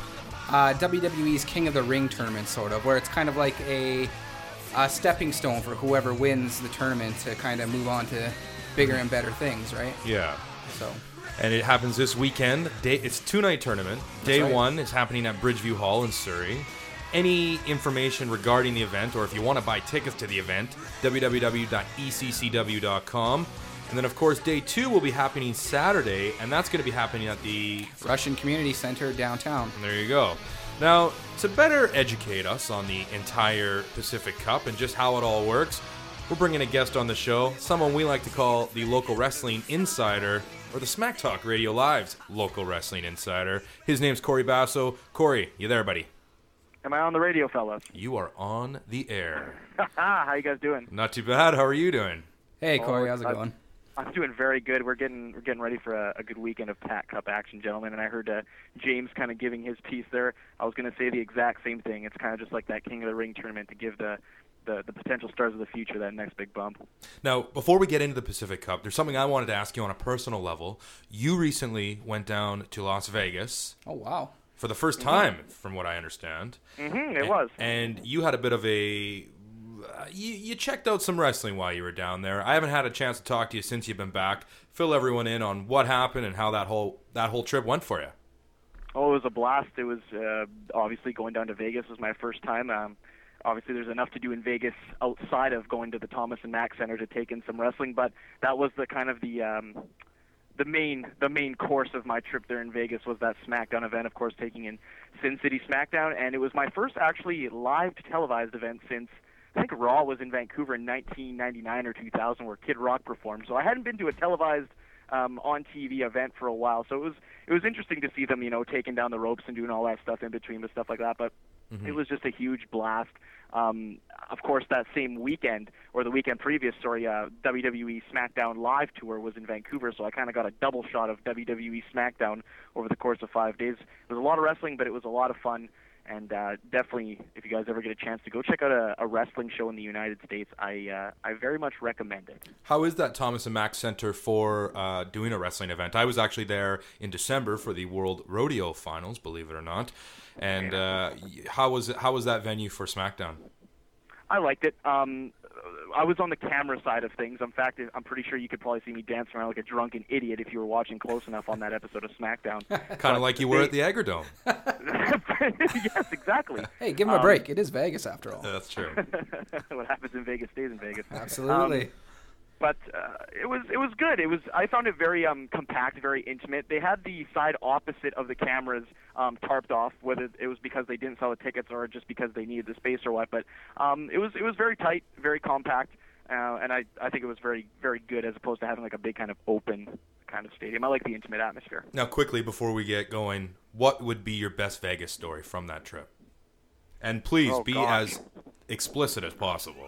uh, W W E's King of the Ring tournament, sort of, where it's kind of like a, a stepping stone for whoever wins the tournament to kind of move on to bigger and better things, right? Yeah. So. And it happens this weekend. Day, it's a two-night tournament. Day right. one is happening at Bridgeview Hall in Surrey. Any information regarding the event, or if you want to buy tickets to the event, w w w dot e c c w dot com. And then, of course, day two will be happening Saturday, and that's going to be happening at the Russian Community Center downtown. There you go. Now, to better educate us on the entire Pacific Cup and just how it all works, we're bringing a guest on the show, someone we like to call the Local Wrestling Insider, or the Smack Talk Radio Live's Local Wrestling Insider. His name's Corey Basso. Corey, you there, buddy? Am I on the radio, fellas? You are on the air. How you guys doing? Not too bad. How are you doing? Hey, Corey, how's it I'm, going? I'm doing very good. We're getting we're getting ready for a, a good weekend of Pat Cup action, gentlemen. And I heard uh, James kind of giving his piece there. I was going to say the exact same thing. It's kind of just like that King of the Ring tournament to give the, the, the potential stars of the future that next big bump. Now, before we get into the Pacific Cup, there's something I wanted to ask you on a personal level. You recently went down to Las Vegas. Oh, wow. For the first time, mm-hmm. from what I understand. Mm-hmm, it and, was. And you had a bit of a... Uh, you, you checked out some wrestling while you were down there. I haven't had a chance to talk to you since you've been back. Fill everyone in on what happened and how that whole that whole trip went for you. Oh, it was a blast. It was uh, obviously going down to Vegas was my first time. Um, obviously, there's enough to do in Vegas outside of going to the Thomas and Mack Center to take in some wrestling, but that was the kind of the... Um, The main the main course of my trip there in Vegas was that SmackDown event, of course, taking in Sin City SmackDown, and it was my first actually live televised event since I think Raw was in Vancouver in nineteen ninety-nine or two thousand, where Kid Rock performed. So I hadn't been to a televised um, on T V event for a while, so it was it was interesting to see them, you know, taking down the ropes and doing all that stuff in between, the stuff like that. But mm-hmm. It was just a huge blast. Um, of course, that same weekend, or the weekend previous, sorry, uh, W W E SmackDown Live Tour was in Vancouver, so I kind of got a double shot of W W E SmackDown over the course of five days. It was a lot of wrestling, but it was a lot of fun, and uh, definitely, if you guys ever get a chance to go check out a, a wrestling show in the United States, I uh, I very much recommend it. How is that Thomas and Mack Center for uh, doing a wrestling event? I was actually there in December for the World Rodeo Finals, believe it or not. And uh, how was it, how was that venue for SmackDown? I liked it. Um, I was on the camera side of things. In fact, I'm pretty sure you could probably see me dancing around like a drunken idiot if you were watching close enough on that episode of SmackDown. Kind of like you were at the Agrodome. Yes, exactly. Hey, give him a um, break. It is Vegas after all. That's true. What happens in Vegas stays in Vegas. Absolutely. Um, But uh, it was it was good. It was I found it very um, compact, very intimate. They had the side opposite of the cameras um, tarped off, whether it was because they didn't sell the tickets or just because they needed the space or what. But um, it was it was very tight, very compact, uh, and I, I think it was very very good as opposed to having like a big kind of open kind of stadium. I like the intimate atmosphere. Now, quickly before we get going, what would be your best Vegas story from that trip? And please oh, be gosh. as explicit as possible.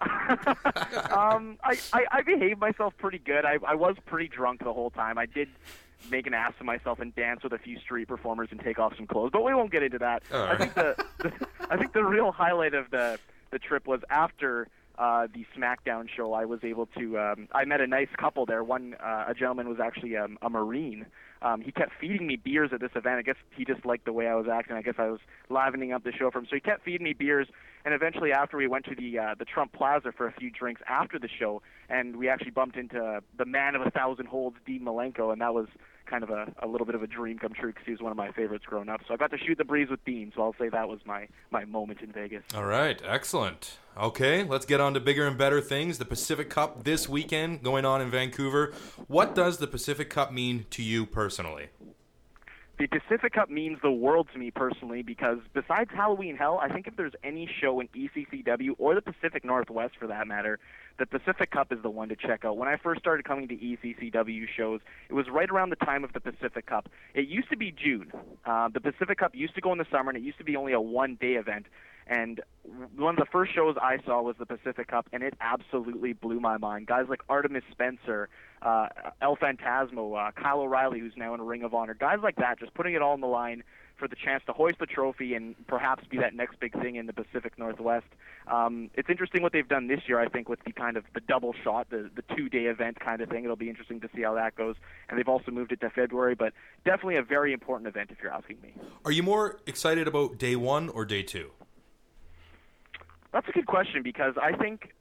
um, I, I, I behaved myself pretty good. I, I was pretty drunk the whole time. I did make an ass of myself and dance with a few street performers and take off some clothes, but we won't get into that. All I right. think the, the I think the real highlight of the the trip was after uh, the SmackDown show. I was able to um, I met a nice couple there. One uh, a gentleman was actually um, a Marine. Um, he kept feeding me beers at this event. I guess he just liked the way I was acting. I guess I was livening up the show for him. So he kept feeding me beers. And eventually, after we went to the uh, the Trump Plaza for a few drinks after the show, and we actually bumped into the man of a thousand holds, Dean Malenko, and that was kind of a, a little bit of a dream come true because he was one of my favorites growing up. So I got to shoot the breeze with Dean, so I'll say that was my, my moment in Vegas. All right, excellent. Okay, let's get on to bigger and better things. The Pacific Cup this weekend going on in Vancouver. What does the Pacific Cup mean to you personally? The Pacific Cup means the world to me personally because besides Halloween Hell, I think if there's any show in E C C W or the Pacific Northwest for that matter, the Pacific Cup is the one to check out. When I first started coming to E C C W shows, it was right around the time of the Pacific Cup. It used to be June. Uh, the Pacific Cup used to go in the summer, and it used to be only a one-day event. And one of the first shows I saw was the Pacific Cup, and it absolutely blew my mind. Guys like Artemis Spencer, uh, El Phantasmo, uh, Kyle O'Reilly, who's now in Ring of Honor, guys like that, just putting it all on the line, for the chance to hoist the trophy and perhaps be that next big thing in the Pacific Northwest. Um, it's interesting what they've done this year, I think, with the kind of the double shot, the, the two-day event kind of thing. It'll be interesting to see how that goes. And they've also moved it to February, but definitely a very important event if you're asking me. Are you more excited about day one or day two? That's a good question because I think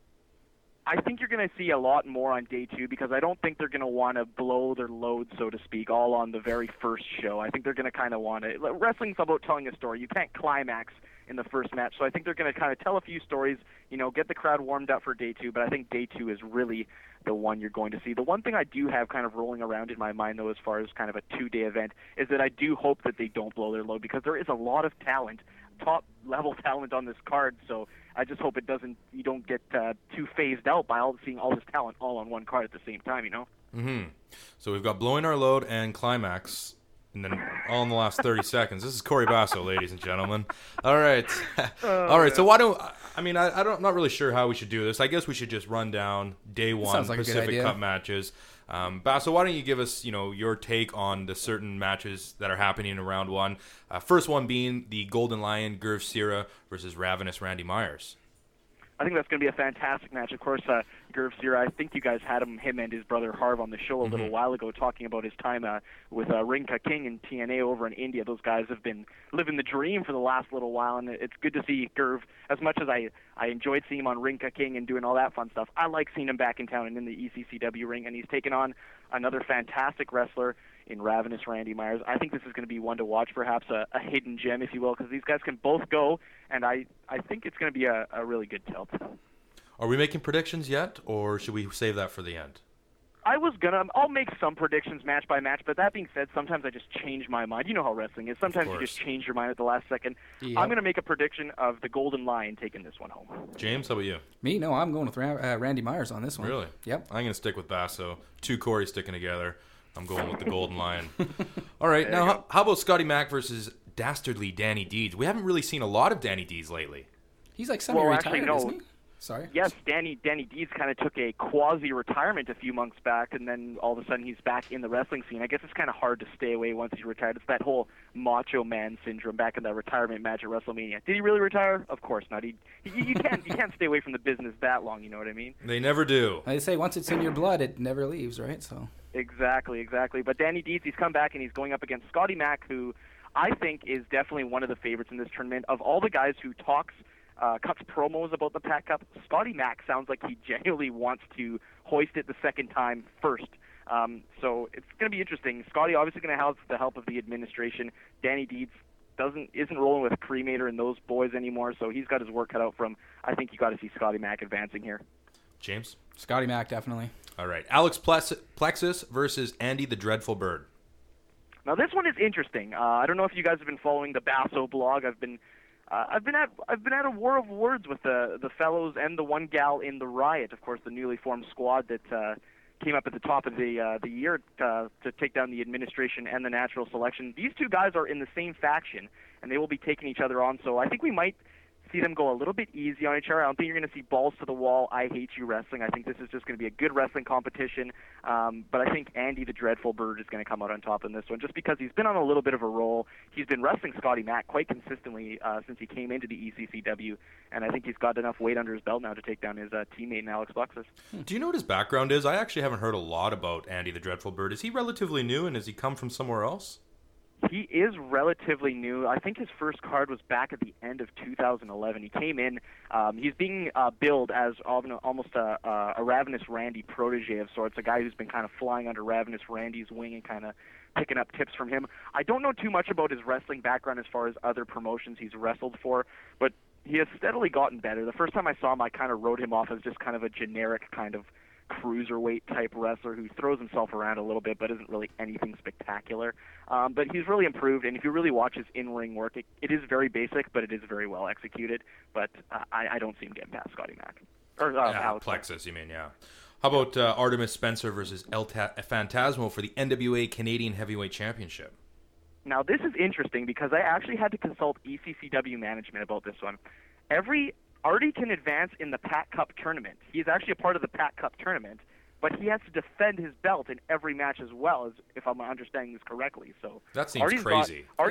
I think you're going to see a lot more on day two because I don't think they're going to want to blow their load, so to speak, all on the very first show. I think they're going to kind of want to. Wrestling's about telling a story. You can't climax in the first match, so I think they're going to kind of tell a few stories, you know, get the crowd warmed up for day two, but I think day two is really the one you're going to see. The one thing I do have kind of rolling around in my mind, though, as far as kind of a two-day event, is that I do hope that they don't blow their load because there is a lot of talent, top-level talent on this card, so I just hope it doesn't. You don't get uh, too phased out by all seeing all this talent all on one card at the same time. You know. Mm-hmm. So we've got blowing our load and climax, and then all in the last thirty seconds. This is Corey Basso, ladies and gentlemen. All right, all right. So why don't I mean I, I don't I'm not really sure how we should do this. I guess we should just run down day one like Pacific Cup matches. Um, Basso, why don't you give us, you know, your take on the certain matches that are happening in round one? Uh, first one being the Golden Lion, Gurv Sira versus Ravenous Randy Myers. I think that's going to be a fantastic match. Of course, uh, Gurv Sira, I think you guys had him, him and his brother Harv on the show a little Mm-hmm. while ago talking about his time uh, with uh, Rinka King and T N A over in India. Those guys have been living the dream for the last little while, and it's good to see Gurv. As much as I, I enjoyed seeing him on Rinka King and doing all that fun stuff, I like seeing him back in town and in the E C C W ring, and he's taken on another fantastic wrestler in Ravenous Randy Myers. I think this is going to be one to watch, perhaps a, a hidden gem, if you will, because these guys can both go, and I, I think it's going to be a, a really good tilt. Are we making predictions yet, or should we save that for the end? I was gonna. I'll make some predictions match by match, but that being said, sometimes I just change my mind. You know how wrestling is. Sometimes you just change your mind at the last second. Yep. I'm gonna make a prediction of the Golden Lion taking this one home. James, how about you? Me? No, I'm going with Ra- uh, Randy Myers on this one. Really? Yep. I'm going to stick with Basso. Two Corey sticking together. I'm going with the Golden Lion. All right, now how, how about Scotty Mack versus dastardly Danny Deeds? We haven't really seen a lot of Danny Deeds lately. He's like semi-retired, well, actually, no. isn't he? Sorry. Yes, Danny Danny Deeds kind of took a quasi-retirement a few months back, and then all of a sudden he's back in the wrestling scene. I guess it's kind of hard to stay away once he's retired. It's that whole Macho Man syndrome back in that retirement match at WrestleMania. Did he really retire? Of course not. He, he you can't you can't stay away from the business that long. You know what I mean? They never do. They say once it's in your blood, it never leaves, right? So. Exactly, exactly. But Danny Deeds, he's come back and he's going up against Scotty Mack, who I think is definitely one of the favorites in this tournament. Of all the guys who talks. Uh, cuts promos about the Pac Cup, Scotty Mack sounds like he genuinely wants to hoist it the second time first. Um, so it's going to be interesting. Scotty obviously going to have the help of the administration. Danny Deeds doesn't isn't rolling with Cremator and those boys anymore, so he's got his work cut out for him. I think you got to see Scotty Mack advancing here. James? Scotty Mack, definitely. All right. Alex Plex- Plexus versus Andy the Dreadful Bird. Now this one is interesting. Uh, I don't know if you guys have been following the Basso blog. I've been Uh, I've been at I've been at a war of words with the the fellows and the one gal in the Riot, of course, the newly formed squad that uh, came up at the top of the uh, the year uh, to take down the administration and the natural selection. These two guys are in the same faction, and they will be taking each other on. So I think we might see them go a little bit easy on each other. I don't think you're going to see balls to the wall, I hate you wrestling. I think this is just going to be a good wrestling competition. Um, but I think Andy the Dreadful Bird is going to come out on top in this one, just because he's been on a little bit of a roll. He's been wrestling Scotty Mack quite consistently uh, since he came into the E C C W, and I think he's got enough weight under his belt now to take down his uh, teammate in Alex Plexus. Do you know what his background is? I actually haven't heard a lot about Andy the Dreadful Bird. Is he relatively new, and has he come from somewhere else? He is relatively new. I think his first card was back at the end of two thousand eleven. He came in. Um, he's being uh, billed as almost a, a Ravenous Randy protege of sorts, a guy who's been kind of flying under Ravenous Randy's wing and kind of picking up tips from him. I don't know too much about his wrestling background as far as other promotions he's wrestled for, but he has steadily gotten better. The first time I saw him, I kind of wrote him off as just kind of a generic kind of cruiserweight type wrestler who throws himself around a little bit but isn't really anything spectacular. Um, but he's really improved, and if you really watch his in-ring work, it, it is very basic, but it is very well executed. But uh, I, I don't see him getting past Scotty Mack. Or uh, yeah, Alex Plexus, you mean, yeah. How about uh, Artemis Spencer versus El Ta- Phantasmo for the N W A Canadian Heavyweight Championship? Now, this is interesting because I actually had to consult E C C W management about this one. Every Artie can advance in the Pac Cup tournament. He's actually a part of the Pac Cup tournament, but he has to defend his belt in every match as well, as if I'm understanding this correctly. So that seems Artie's crazy. Got, Artie,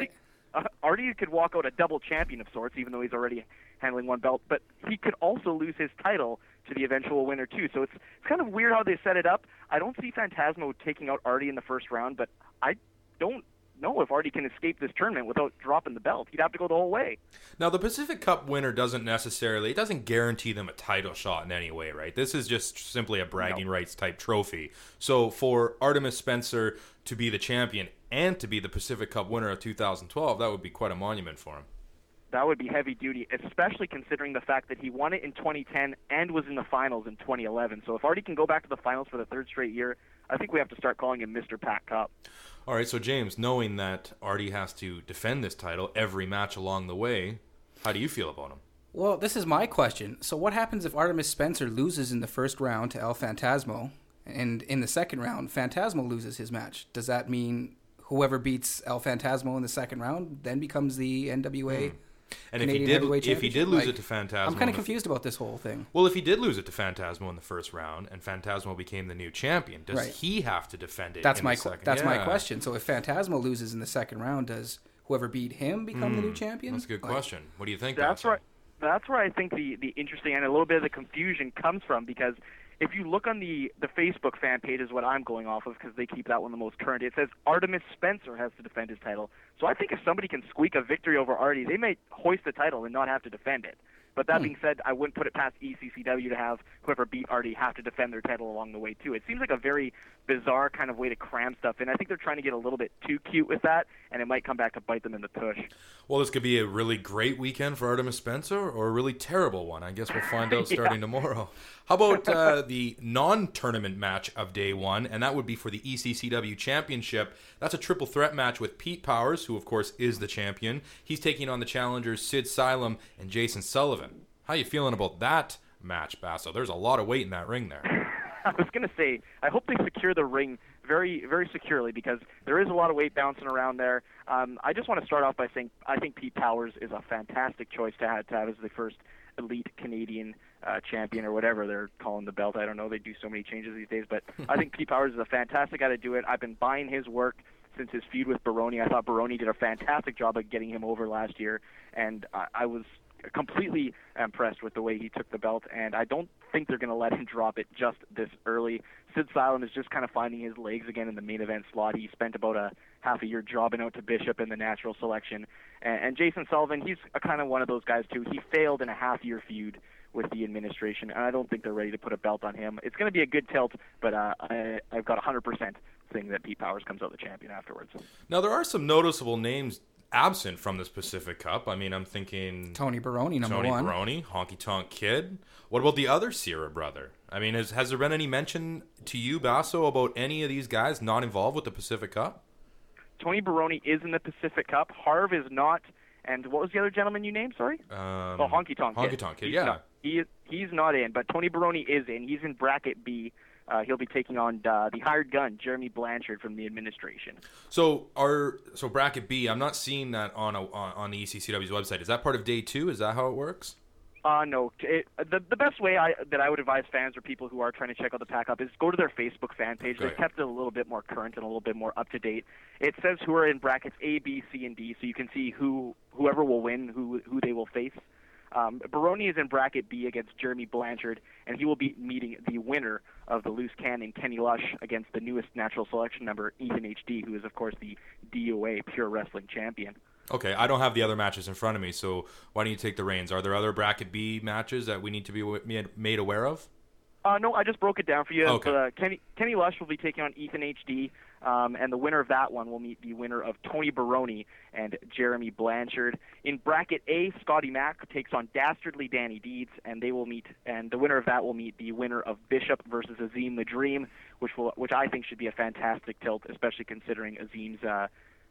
uh, Artie could walk out a double champion of sorts, even though he's already handling one belt, but he could also lose his title to the eventual winner too. So it's it's kind of weird how they set it up. I don't see Phantasmo taking out Artie in the first round, but I don't know if Artie can escape this tournament without dropping the belt. He'd have to go the whole way. Now, the Pacific Cup winner doesn't necessarily, it doesn't guarantee them a title shot in any way, right? This is just simply a bragging No. rights type trophy. So for Artemis Spencer to be the champion and to be the Pacific Cup winner of two thousand twelve, that would be quite a monument for him. That would be heavy duty, especially considering the fact that he won it in twenty ten and was in the finals in twenty eleven. So if Artie can go back to the finals for the third straight year, I think we have to start calling him Mister Pac Cup. All right, so James, knowing that Artie has to defend this title every match along the way, how do you feel about him? Well, this is my question. So what happens if Artemis Spencer loses in the first round to El Phantasmo, and in the second round, Phantasmo loses his match? Does that mean whoever beats El Phantasmo in the second round then becomes the N W A Mm. And Canadian if he did, Heavyweight if he did Championship? lose Like, it to Phantasmo, I'm kind in of the- confused about this whole thing. Well, if he did lose it to Phantasmo in the first round, and Phantasmo became the new champion, does Right. he have to defend it? That's in my the qu- second? that's my Yeah. question. So if Phantasmo loses in the second round, does whoever beat him become the new champion? That's a good Like, question. What do you think? That's Basil? right. That's where I think the, the interesting and a little bit of the confusion comes from, because if you look on the, the Facebook fan page is what I'm going off of, because they keep that one the most current. It says Artemis Spencer has to defend his title. So I think if somebody can squeak a victory over Artie, they may hoist the title and not have to defend it. But that Hmm. being said, I wouldn't put it past E C C W to have whoever beat Artie have to defend their title along the way, too. It seems like a very bizarre kind of way to cram stuff in. I think they're trying to get a little bit too cute with that, and it might come back to bite them in the tush. Well, this could be a really great weekend for Artemis Spencer, or a really terrible one. I guess we'll find out starting Yeah. tomorrow. How about uh, the non-tournament match of day one, and that would be for the E C C W Championship. That's a triple threat match with Pete Powers, who of course is the champion. He's taking on the challengers Sid Silem and Jason Sullivan. How you feeling about that match, Basso? There's a lot of weight in that ring there. I was going to say, I hope they secure the ring very, very securely, because there is a lot of weight bouncing around there. Um, I just want to start off by saying I think Pete Powers is a fantastic choice to have, to have as the first elite Canadian uh, champion, or whatever they're calling the belt. I don't know. They do so many changes these days, but I think Pete Powers is a fantastic guy to do it. I've been buying his work since his feud with Baroni. I thought Baroni did a fantastic job of getting him over last year, and I, I was completely impressed with the way he took the belt, and I don't think they're going to let him drop it just this early. Sid Silem is just kind of finding his legs again in the main event slot. He spent about a half a year jobbing out to Bishop in the natural selection, and, and Jason Sullivan, he's a kind of one of those guys too. He failed in a half year feud with the administration, and I don't think they're ready to put a belt on him. It's going to be a good tilt, but uh, I, I've got one hundred percent thing that Pete Powers comes out the champion afterwards. Now, there are some noticeable names absent from this Pacific Cup. I mean, I'm thinking Tony Baroni, number Tony one. Baroni, Honky Tonk Kid. What about the other Sierra brother? I mean, has, has there been any mention to you, Basso, about any of these guys not involved with the Pacific Cup? Tony Baroni is in the Pacific Cup. Harv is not. And what was the other gentleman you named? Sorry. Um, oh, Honky Tonk Kid. Honky Tonk Kid, He's yeah. Not, he is. He's not in, but Tony Baroni is in. He's in bracket B. Uh, he'll be taking on uh, the hired gun, Jeremy Blanchard, from the administration. So, our so bracket B, I'm not seeing that on a, on, on the E C C W's website. Is that part of day two? Is that how it works? Uh, no. It, the the best way I that I would advise fans or people who are trying to check out the pack up is go to their Facebook fan page. Okay. They've kept it a little bit more current and a little bit more up to date. It says who are in brackets A, B, C, and D, so you can see who whoever will win, who who they will face. Um, Baroni is in bracket B against Jeremy Blanchard, and he will be meeting the winner of the loose cannon, Kenny Lush, against the newest natural selection member, Ethan H D, who is, of course, the D O A Pure Wrestling Champion. Okay, I don't have the other matches in front of me, so why don't you take the reins? Are there other bracket B matches that we need to be w- made- made aware of? Uh, no, I just broke it down for you. Okay. Uh, Kenny, Kenny Lush will be taking on Ethan H D, um, and the winner of that one will meet the winner of Tony Baroni and Jeremy Blanchard. In bracket A, Scotty Mack takes on Dastardly Danny Deeds, and they will meet. And the winner of that will meet the winner of Bishop versus Azim the Dream, which will, which I think should be a fantastic tilt, especially considering Azim's uh,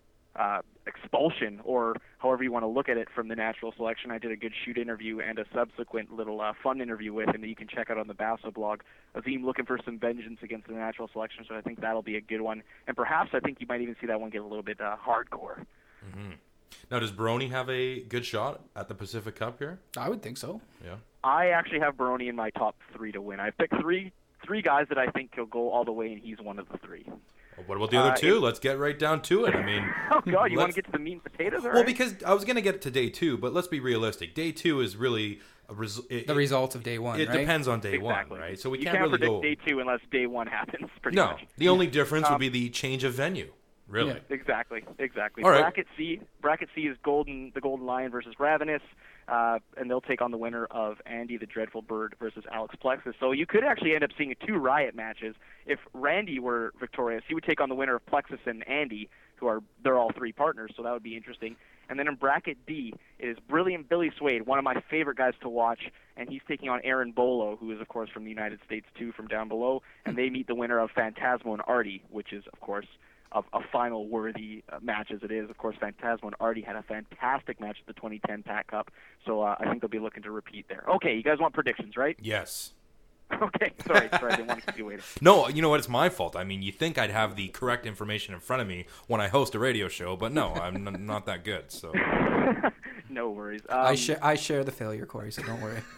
uh, expulsion, or however you want to look at it, from the natural selection. I did a good shoot interview and a subsequent little uh, fun interview with him that you can check out on the Basso blog. Azim looking for some vengeance against the natural selection, so I think that'll be a good one. And perhaps I think you might even see that one get a little bit uh, hardcore. Mm-hmm. Now, does Baroni have a good shot at the Pacific Cup here? I would think so. Yeah. I actually have Baroni in my top three to win. I've picked three three guys that I think he'll go all the way, and he's one of the three. What about the other Uh, two? it- Let's get right down to it. I mean, Oh God, you want let's- to get to the meat and potatoes? All well, right. because I was going to get to day two, but let's be realistic. Day two is really a res- it, The results of day one, It right? depends on day exactly. one, right? So we you can't, can't really predict go. day two unless day one happens. Pretty no, much. the only difference would Um, be the change of venue. Really. Yeah. Exactly, exactly. All right. Bracket C, bracket C is Golden, the Golden Lion versus Ravenous, uh, and they'll take on the winner of Andy the Dreadful Bird versus Alex Plexus. So you could actually end up seeing two Riot matches. If Randy were victorious, he would take on the winner of Plexus and Andy, who are they're all three partners. So that would be interesting. And then in bracket D, it is Brilliant Billy Swade, one of my favorite guys to watch, and he's taking on Aaron Bolo, who is of course from the United States too, from down below, and they meet the winner of Phantasmo and Artie, which is of course of a final-worthy uh, match as it is. Of course, Phantasmo and Artie had a fantastic match at the twenty ten Pac Cup, so uh, I think they'll be looking to repeat there. Okay, you guys want predictions, right? Yes. Okay, sorry, sorry, I didn't want to keep you waiting. No, you know what? It's my fault. I mean, you think I'd have the correct information in front of me when I host a radio show, but no, I'm n- not that good. So No worries. Um, I share I share the failure, Corey, so don't worry.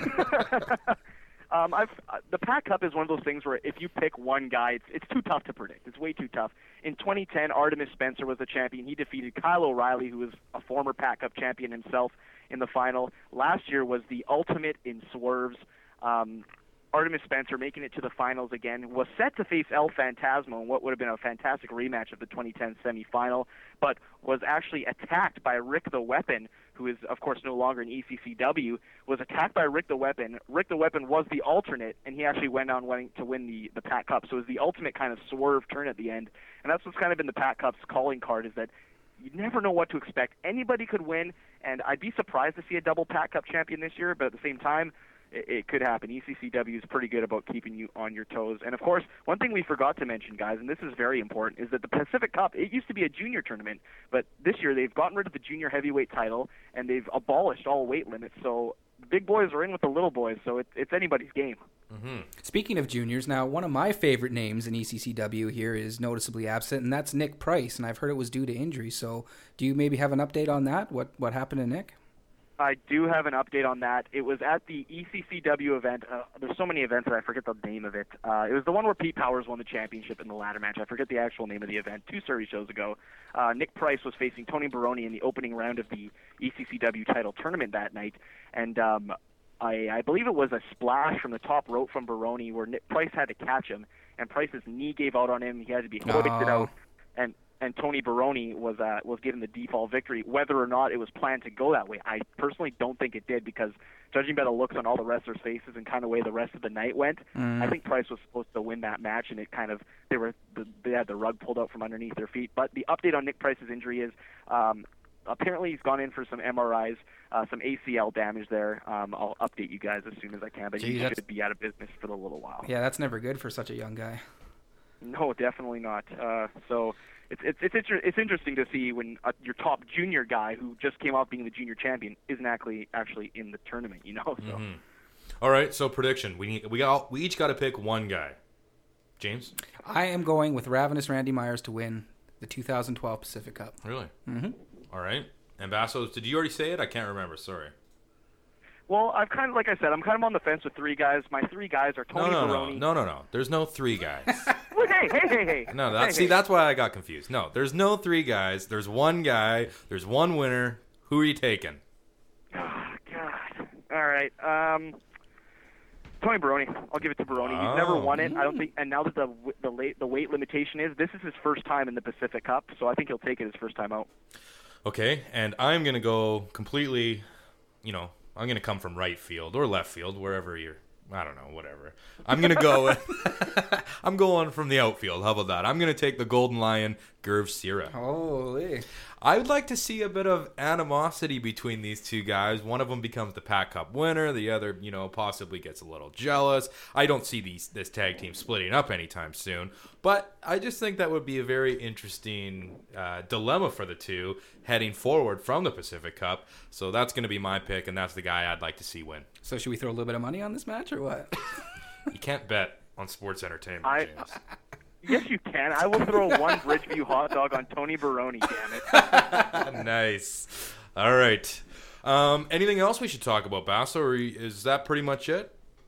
Um, I've uh, the Pac Cup is one of those things where if you pick one guy, it's, it's too tough to predict. It's way too tough. In twenty ten, Artemis Spencer was the champion. He defeated Kyle O'Reilly, who was a former Pac Cup champion himself, in the final. Last year was the ultimate in swerves. Um, Artemis Spencer, making it to the finals again, was set to face El Phantasmo in what would have been a fantastic rematch of the twenty ten semifinal, but was actually attacked by Rick the Weapon, who is, of course, no longer in E C C W, was attacked by Rick the Weapon. Rick the Weapon was the alternate, and he actually went on winning, to win the, the Pac Cup. So it was the ultimate kind of swerve turn at the end. And that's what's kind of been the Pac Cup's calling card, is that you never know what to expect. Anybody could win, and I'd be surprised to see a double Pac Cup champion this year, but at the same time, it, it could happen. E C C W is pretty good about keeping you on your toes. And, of course, one thing we forgot to mention, guys, and this is very important, is that the Pacific Cup, it used to be a junior tournament, but this year they've gotten rid of the junior heavyweight title, and they've abolished all weight limits. So the big boys are in with the little boys, so it, it's anybody's game. Mm-hmm. Speaking of juniors, now one of my favorite names in E C C W here is noticeably absent, and that's Nick Price, and I've heard it was due to injury. So do you maybe have an update on that? What what happened to Nick? I do have an update on that. It was at the E C C W event. Uh, there's so many events that I forget the name of it. Uh, it was the one where Pete Powers won the championship in the ladder match. I forget the actual name of the event. Two Surrey shows ago, uh, Nick Price was facing Tony Baroni in the opening round of the E C C W title tournament that night, and um, I, I believe it was a splash from the top rope from Baroni where Nick Price had to catch him, and Price's knee gave out on him. He had to be hoisted Oh. out, and and Tony Baroni was uh, was given the default victory. Whether or not it was planned to go that way, I personally don't think it did, because judging by the looks on all the wrestlers' faces and kind of way the rest of the night went, Mm. I think Price was supposed to win that match, and it kind of they were they had the rug pulled out from underneath their feet. But the update on Nick Price's injury is um, apparently he's gone in for some M R Is, uh, some A C L damage there. Um, I'll update you guys as soon as I can, but Gee, he that's- should be out of business for a little while. Yeah, that's never good for such a young guy. No, definitely not. Uh, so it's it's it's, inter- it's interesting to see when uh, your top junior guy, who just came out being the junior champion, isn't actually actually in the tournament. You know. So Mm-hmm. All right, so prediction. We need, we got we each got to pick one guy. James? I am going with Ravenous Randy Myers to win the two thousand twelve Pacific Cup. Really? Mm-hmm. All right. Ambassadors, did you already say it? I can't remember. Sorry. well, I've kind of like I said, I'm kind of on the fence with three guys. My three guys are No, Tony no, no, Baroni. no, no, no. There's no three guys. Wait, hey, hey, hey, hey. No, that, hey, see, hey. that's why I got confused. No, there's no three guys. There's one guy. There's one winner. Who are you taking? Oh, God. All right. Um, Tony Baroni. I'll give it to Baroni. He's never Oh. won it. I don't think. And now that the the late the weight limitation is, this is his first time in the Pacific Cup, so I think he'll take it his first time out. Okay, and I'm going to go completely, you know, I'm going to come from right field or left field, wherever you're, I don't know, whatever. I'm going to go, I'm going from the outfield. How about that? I'm going to take the Golden Lion, Gerv Sira. Holy. I would like to see a bit of animosity between these two guys. One of them becomes the Pac Cup winner. The other, you know, possibly gets a little jealous. I don't see these this tag team splitting up anytime soon. But I just think that would be a very interesting uh, dilemma for the two heading forward from the Pacific Cup. So that's going to be my pick, and that's the guy I'd like to see win. So should we throw a little bit of money on this match or what? You can't bet on sports entertainment, I- James. Yes, you can. I will throw one Bridgeview hot dog on Tony Baroni. Damn it. Nice. All right. Um, anything else we should talk about, Basso, or is that pretty much it?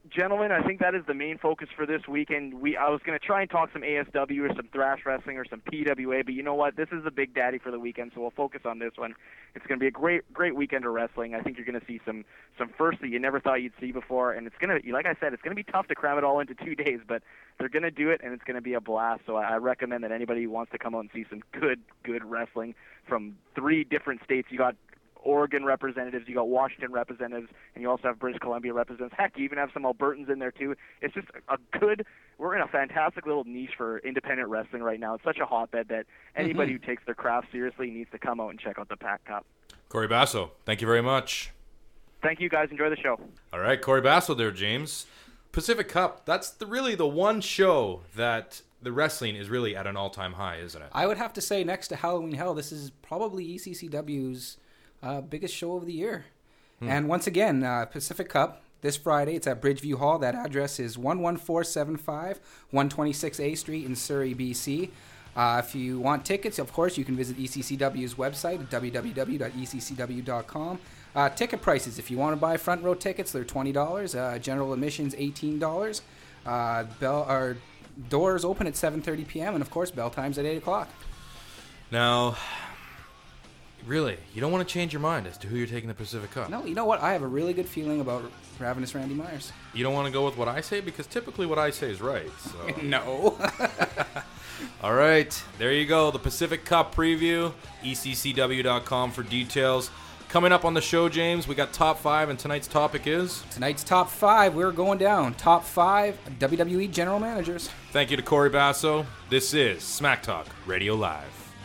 gentlemen, I think that is the main focus for this weekend. We I was going to try and talk some A S W or some thrash wrestling or some P W A, but you know what? This is the big daddy for the weekend, so we'll focus on this one. It's going to be a great great weekend of wrestling. I think you're going to see some some firsts that you never thought you'd see before, and it's going to, like I said, it's going to be tough to cram it all into two days, but they're going to do it, and it's going to be a blast. So I recommend that anybody who wants to come out and see some good good wrestling from three different states. You got Oregon representatives, you got Washington representatives, and you also have British Columbia representatives. Heck, you even have some Albertans in there too. It's just a good, we're in a fantastic little niche for independent wrestling right now. It's such a hotbed that anybody Mm-hmm. who takes their craft seriously needs to come out and check out the Pac Cup. Corey Basso, thank you very much. Thank you guys. Enjoy the show. All right, Corey Basso there, James. Pacific Cup, that's the, really the one show that the wrestling is really at an all-time high, isn't it? I would have to say next to Halloween Hell, this is probably E C C W's uh, biggest show of the year. Hmm. And once again, uh, Pacific Cup, this Friday, it's at Bridgeview Hall. That address is one one four seven five, one twenty-six A Street in Surrey, B C. Uh, if you want tickets, of course, you can visit E C C W's website at w w w dot e c c w dot com. Uh, ticket prices, if you want to buy front row tickets, they're twenty dollars. Uh, general admissions, eighteen dollars. Uh, bell, or doors open at seven thirty p.m. and, of course, bell times at eight o'clock. Now, really, you don't want to change your mind as to who you're taking the Pacific Cup. No, you know what? I have a really good feeling about Ravenous Randy Myers. You don't want to go with what I say? Because typically what I say is right. So. No. All right, there you go. The Pacific Cup preview. E C C W dot com for details. Coming up on the show, James, we got top five, and tonight's topic is? Tonight's top five, we're going down. Top five W W E general managers. Thank you to Corey Basso. This is Smack Talk Radio Live.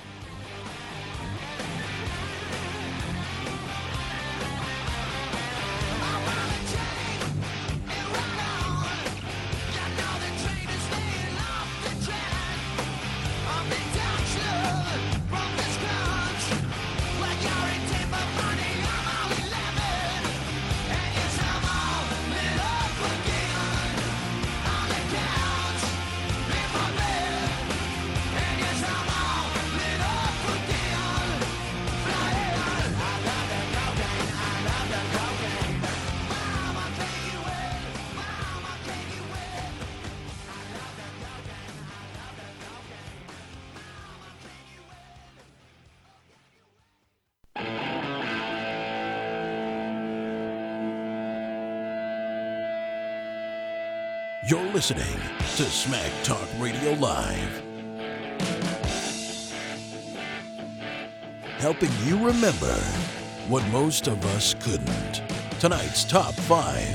You're listening to Smack Talk Radio Live. Helping you remember what most of us couldn't. Tonight's top five.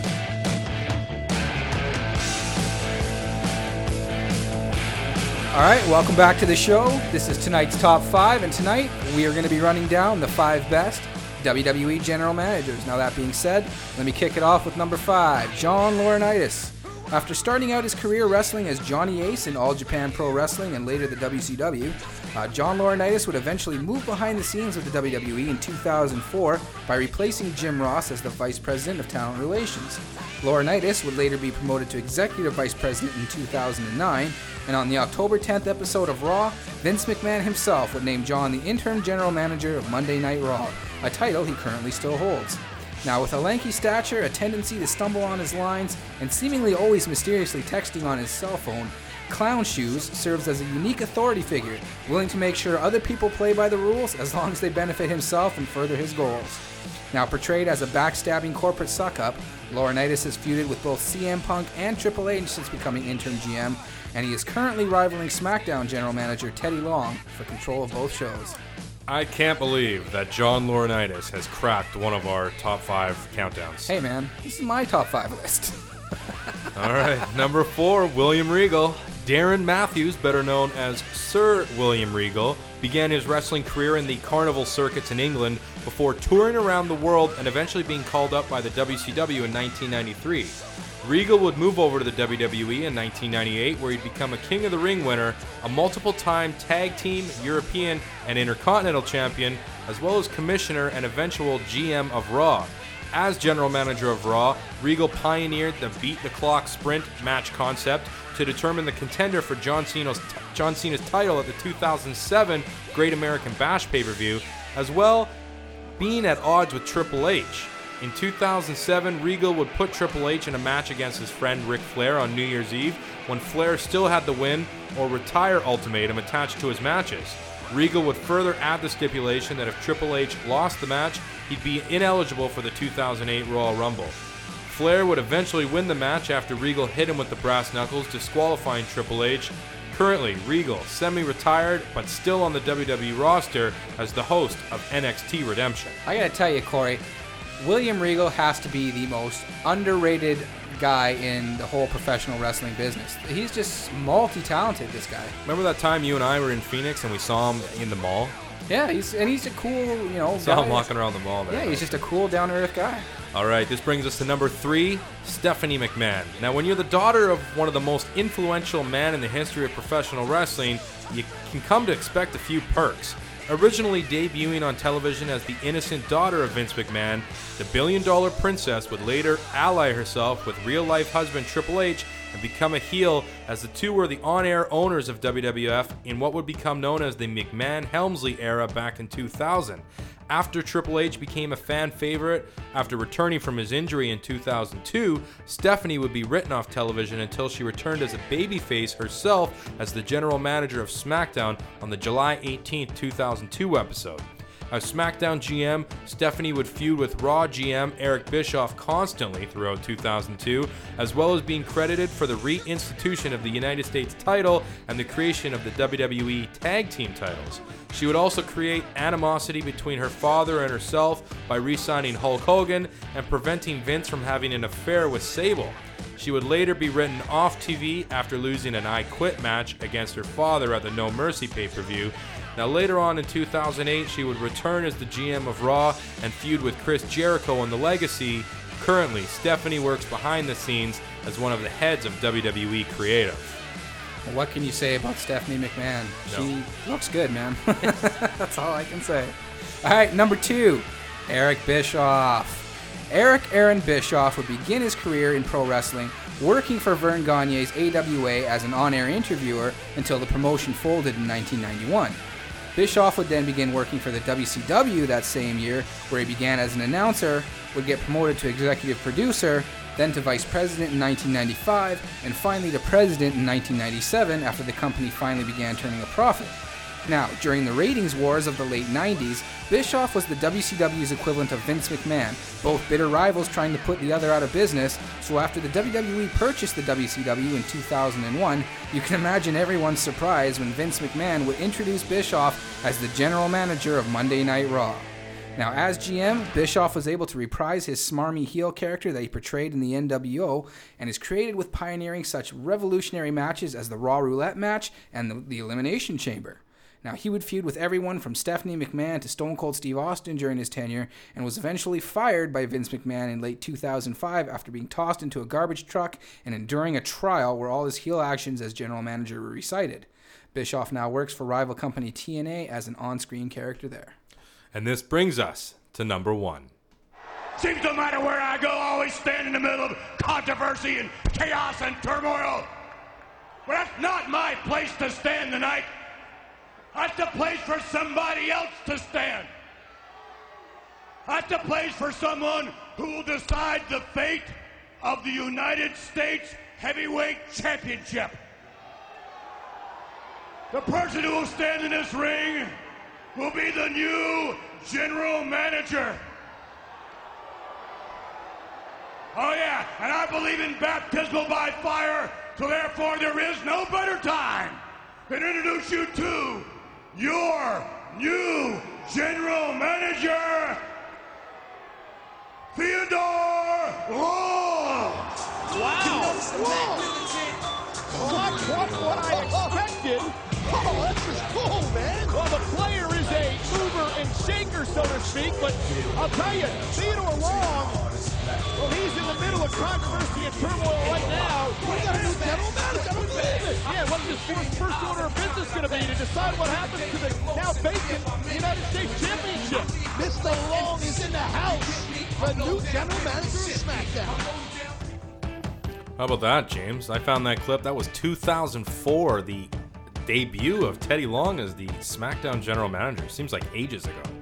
All right, welcome back to the show. This is tonight's top five, and tonight we are going to be running down the five best W W E general managers. Now, that being said, let me kick it off with number five, John Laurinaitis. After starting out his career wrestling as Johnny Ace in All Japan Pro Wrestling and later the W C W, uh, John Laurinaitis would eventually move behind the scenes with the W W E in two thousand four by replacing Jim Ross as the Vice President of Talent Relations. Laurinaitis would later be promoted to Executive Vice President in two thousand nine, and on the October tenth episode of Raw, Vince McMahon himself would name John the interim general manager of Monday Night Raw, a title he currently still holds. Now, with a lanky stature, a tendency to stumble on his lines, and seemingly always mysteriously texting on his cell phone, Clown Shoes serves as a unique authority figure, willing to make sure other people play by the rules as long as they benefit himself and further his goals. Now, portrayed as a backstabbing corporate suck-up, Laurinaitis has feuded with both C M Punk and Triple H since becoming interim G M, and he is currently rivaling SmackDown general manager Teddy Long for control of both shows. I can't believe that John Laurinaitis has cracked one of our top five countdowns. Hey man, this is my top five list. All right, number four, William Regal. Darren Matthews, better known as Sir William Regal, began his wrestling career in the carnival circuits in England before touring around the world and eventually being called up by the W C W in nineteen ninety-three. Regal would move over to the W W E in nineteen ninety-eight, where he'd become a King of the Ring winner, a multiple-time tag team, European, and Intercontinental champion, as well as commissioner and eventual G M of Raw. As general manager of Raw, Regal pioneered the beat-the-clock sprint match concept to determine the contender for John Cena's, John Cena's title at the two thousand seven Great American Bash pay-per-view, as well being at odds with Triple H. In two thousand seven, Regal would put Triple H in a match against his friend Ric Flair on New Year's Eve, when Flair still had the win or retire ultimatum attached to his matches. Regal would further add the stipulation that if Triple H lost the match, he'd be ineligible for the two thousand eight Royal Rumble. Flair would eventually win the match after Regal hit him with the brass knuckles, disqualifying Triple H. Currently, Regal, semi-retired but still on the W W E roster as the host of N X T Redemption. I gotta tell you, Corey, William Regal has to be the most underrated guy in the whole professional wrestling business. He's just multi-talented, this guy. Remember that time you and I were in Phoenix and we saw him in the mall? Yeah, he's and he's a cool, you know, Saw guy. him walking around the mall there. Yeah, he's just a cool, down-to-earth guy. All right, this brings us to number three, Stephanie McMahon. Now, when you're the daughter of one of the most influential men in the history of professional wrestling, you can come to expect a few perks. Originally debuting on television as the innocent daughter of Vince McMahon, the billion-dollar princess would later ally herself with real-life husband Triple H and become a heel, as the two were the on-air owners of W W F in what would become known as the McMahon-Helmsley era back in two thousand. After Triple H became a fan favorite, after returning from his injury in two thousand two, Stephanie would be written off television until she returned as a babyface herself as the general manager of SmackDown on the July eighteenth, two thousand two episode. As SmackDown G M, Stephanie would feud with Raw G M Eric Bischoff constantly throughout two thousand two, as well as being credited for the reinstitution of the United States title and the creation of the W W E Tag Team titles. She would also create animosity between her father and herself by re-signing Hulk Hogan and preventing Vince from having an affair with Sable. She would later be written off T V after losing an I Quit match against her father at the No Mercy pay-per-view. Now later on in two thousand eight, she would return as the G M of Raw and feud with Chris Jericho on The Legacy. Currently, Stephanie works behind the scenes as one of the heads of W W E Creative. Well, what can you say about Stephanie McMahon? No. She looks good, man. That's all I can say. All right, number two, Eric Bischoff. Eric Aaron Bischoff would begin his career in pro wrestling, working for Vern Gagne's A W A as an on-air interviewer until the promotion folded in nineteen ninety-one. Bischoff would then begin working for the W C W that same year, where he began as an announcer, would get promoted to executive producer, then to vice president in nineteen ninety-five, and finally to president in nineteen ninety-seven after the company finally began turning a profit. Now, during the ratings wars of the late nineties, Bischoff was the W C W's equivalent of Vince McMahon, both bitter rivals trying to put the other out of business, so after the W W E purchased the W C W in two thousand one, you can imagine everyone's surprise when Vince McMahon would introduce Bischoff as the general manager of Monday Night Raw. Now, as G M, Bischoff was able to reprise his smarmy heel character that he portrayed in the N W O, and is credited with pioneering such revolutionary matches as the Raw Roulette match and the, the Elimination Chamber. Now, he would feud with everyone from Stephanie McMahon to Stone Cold Steve Austin during his tenure, and was eventually fired by Vince McMahon in late two thousand five after being tossed into a garbage truck and enduring a trial where all his heel actions as general manager were recited. Bischoff now works for rival company T N A as an on-screen character there. And this brings us to number one. Seems no matter where I go, I always stand in the middle of controversy and chaos and turmoil. But that's not my place to stand tonight. That's the place for somebody else to stand. That's the place for someone who will decide the fate of the United States Heavyweight Championship. The person who will stand in this ring will be the new general manager. Oh yeah, and I believe in baptismal by fire, so therefore there is no better time than to introduce you to your new general manager, Theodore Long. Wow! Not quite what I expected. Oh, that's just cool, man. Well, the player is a mover and shaker, so to speak, but I'll tell you, Theodore Long, well, he's in the middle of controversy and turmoil right now. We got a new general manager. I don't believe it. Yeah, what's his first, first order of business going to be to decide what happens to the now vacant United States Championship? Mister Long is in the house, the new general manager of SmackDown. How about that, James? I found that clip. That was two thousand four, the debut of Teddy Long as the SmackDown general manager. Seems like ages ago.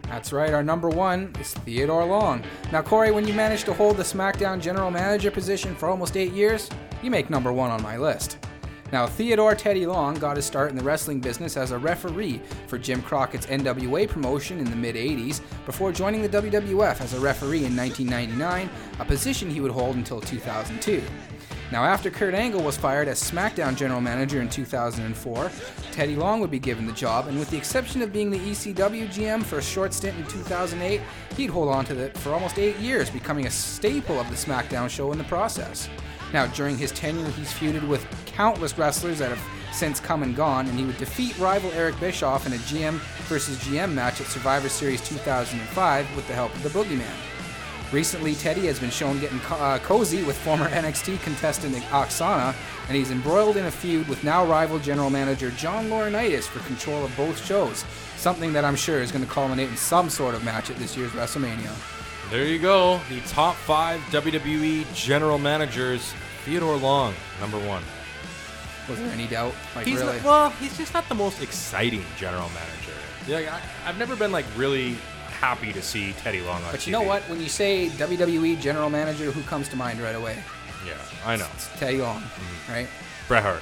That's right, our number one is Theodore Long. Now, Corey, when you manage to hold the SmackDown General Manager position for almost eight years, you make number one on my list. Now, Theodore Teddy Long got his start in the wrestling business as a referee for Jim Crockett's N W A promotion in the mid-eighties before joining the W W F as a referee in nineteen ninety-nine, a position he would hold until two thousand two. Now, after Kurt Angle was fired as SmackDown General Manager in two thousand four, Teddy Long would be given the job, and with the exception of being the E C W G M for a short stint in two thousand eight, he'd hold on to it for almost eight years, becoming a staple of the SmackDown show in the process. Now, during his tenure, he's feuded with countless wrestlers that have since come and gone, and he would defeat rival Eric Bischoff in a G M versus G M match at Survivor Series two thousand five with the help of the Boogeyman. Recently, Teddy has been shown getting co- uh, cozy with former N X T contestant Oksana, and he's embroiled in a feud with now rival general manager John Laurinaitis for control of both shows, something that I'm sure is going to culminate in some sort of match at this year's WrestleMania. There you go. The top five W W E general managers. Theodore Long, number one. Was there any doubt? Like, He's really? not, well, he's just not the most exciting general manager. Yeah, I, I've never been like really happy to see Teddy Long on But T V. you know what? When you say W W E general manager, who comes to mind right away? Yeah, I know. It's Teddy Long, Mhm. right? Bret Hart.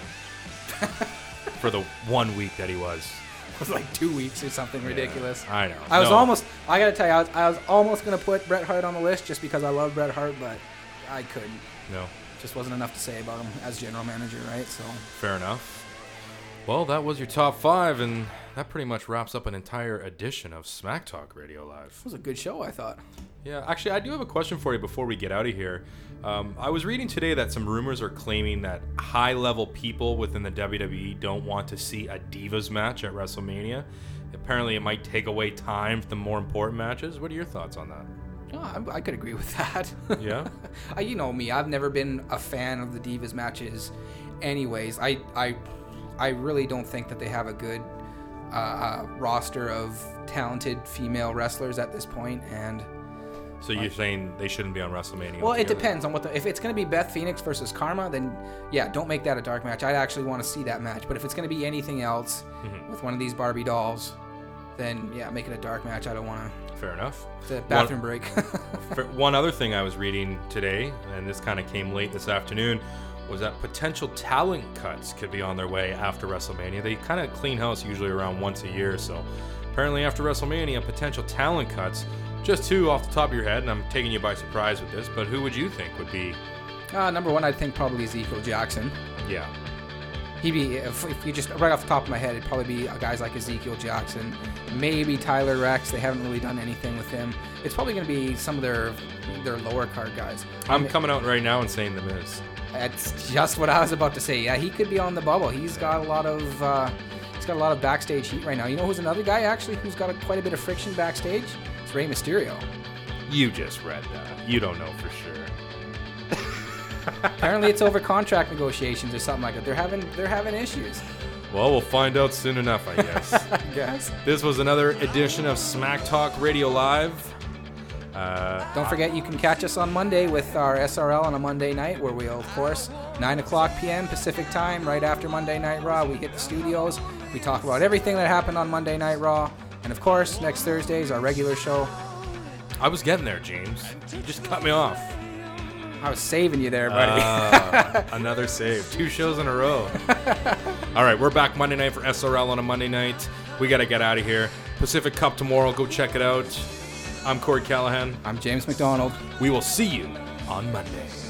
For the one week that he was. It was like two weeks or something Yeah, ridiculous. I know. I was No. almost, I gotta tell you, I was, I was almost gonna put Bret Hart on the list just because I love Bret Hart, but I couldn't. No. Just wasn't enough to say about him as general manager, right? So Fair enough. Well, that was your top five, and that pretty much wraps up an entire edition of Smack Talk Radio Live. it was a good show, I thought. Yeah, actually, I do have a question for you before we get out of here. Um, I was reading today that some rumors are claiming that high-level people within the W W E don't want to see a Divas match at WrestleMania. Apparently, it might take away time for the more important matches. What are your thoughts on that? Oh, I, I could agree with that. Yeah? I, you know me, I've never been a fan of the Divas matches anyways. I I, I really don't think that they have a good uh, uh, roster of talented female wrestlers at this point, and So you're saying they shouldn't be on WrestleMania? well, it altogether? depends on what the, if it's going to be Beth Phoenix versus Karma, then yeah, don't make that a dark match. I'd actually want to see that match. But if it's going to be anything else Mhm. with one of these Barbie dolls, then yeah, make it a dark match. I don't want to. Fair enough. It's a bathroom One- break. For one other thing I was reading today, and this kind of came late this afternoon, was that potential talent cuts could be on their way after WrestleMania. They kind of clean house usually around once a year, so apparently after WrestleMania, potential talent cuts. Just two off the top of your head, and I'm taking you by surprise with this, but who would you think would be? uh, number one, I think probably Ezekiel Jackson. Yeah. He'd be, if, if you just, right off the top of my head, it'd probably be guys like Ezekiel Jackson, maybe Tyler Rex. They haven't really done anything with him. It's probably going to be some of their their lower card guys. I'm I mean, coming out right now and saying The Miz. That's just what I was about to say. Yeah, he could be on the bubble. He's got a lot of uh, he's got a lot of backstage heat right now. You know who's another guy actually who's got a, quite a bit of friction backstage? It's Rey Mysterio. You just read that. You don't know for sure. Apparently, it's over contract negotiations or something like that. They're having they're having issues. Well, we'll find out soon enough, I guess. I guess. This was another edition of Smack Talk Radio Live. Uh, Don't forget, you can catch us on Monday with our S R L on a Monday night, where we'll, of course, nine o'clock p.m. Pacific time, right after Monday Night Raw, we hit the studios. We talk about everything that happened on Monday Night Raw. And, of course, next Thursday is our regular show. I was getting there, James. You just cut me off. I was saving you there, buddy. Uh, another save. Two shows in a row. All right, we're back Monday night for S R L on a Monday night. We got to get out of here. Pacific Cup tomorrow. Go check it out. I'm Corey Callahan. I'm James McDonald. We will see you on Monday.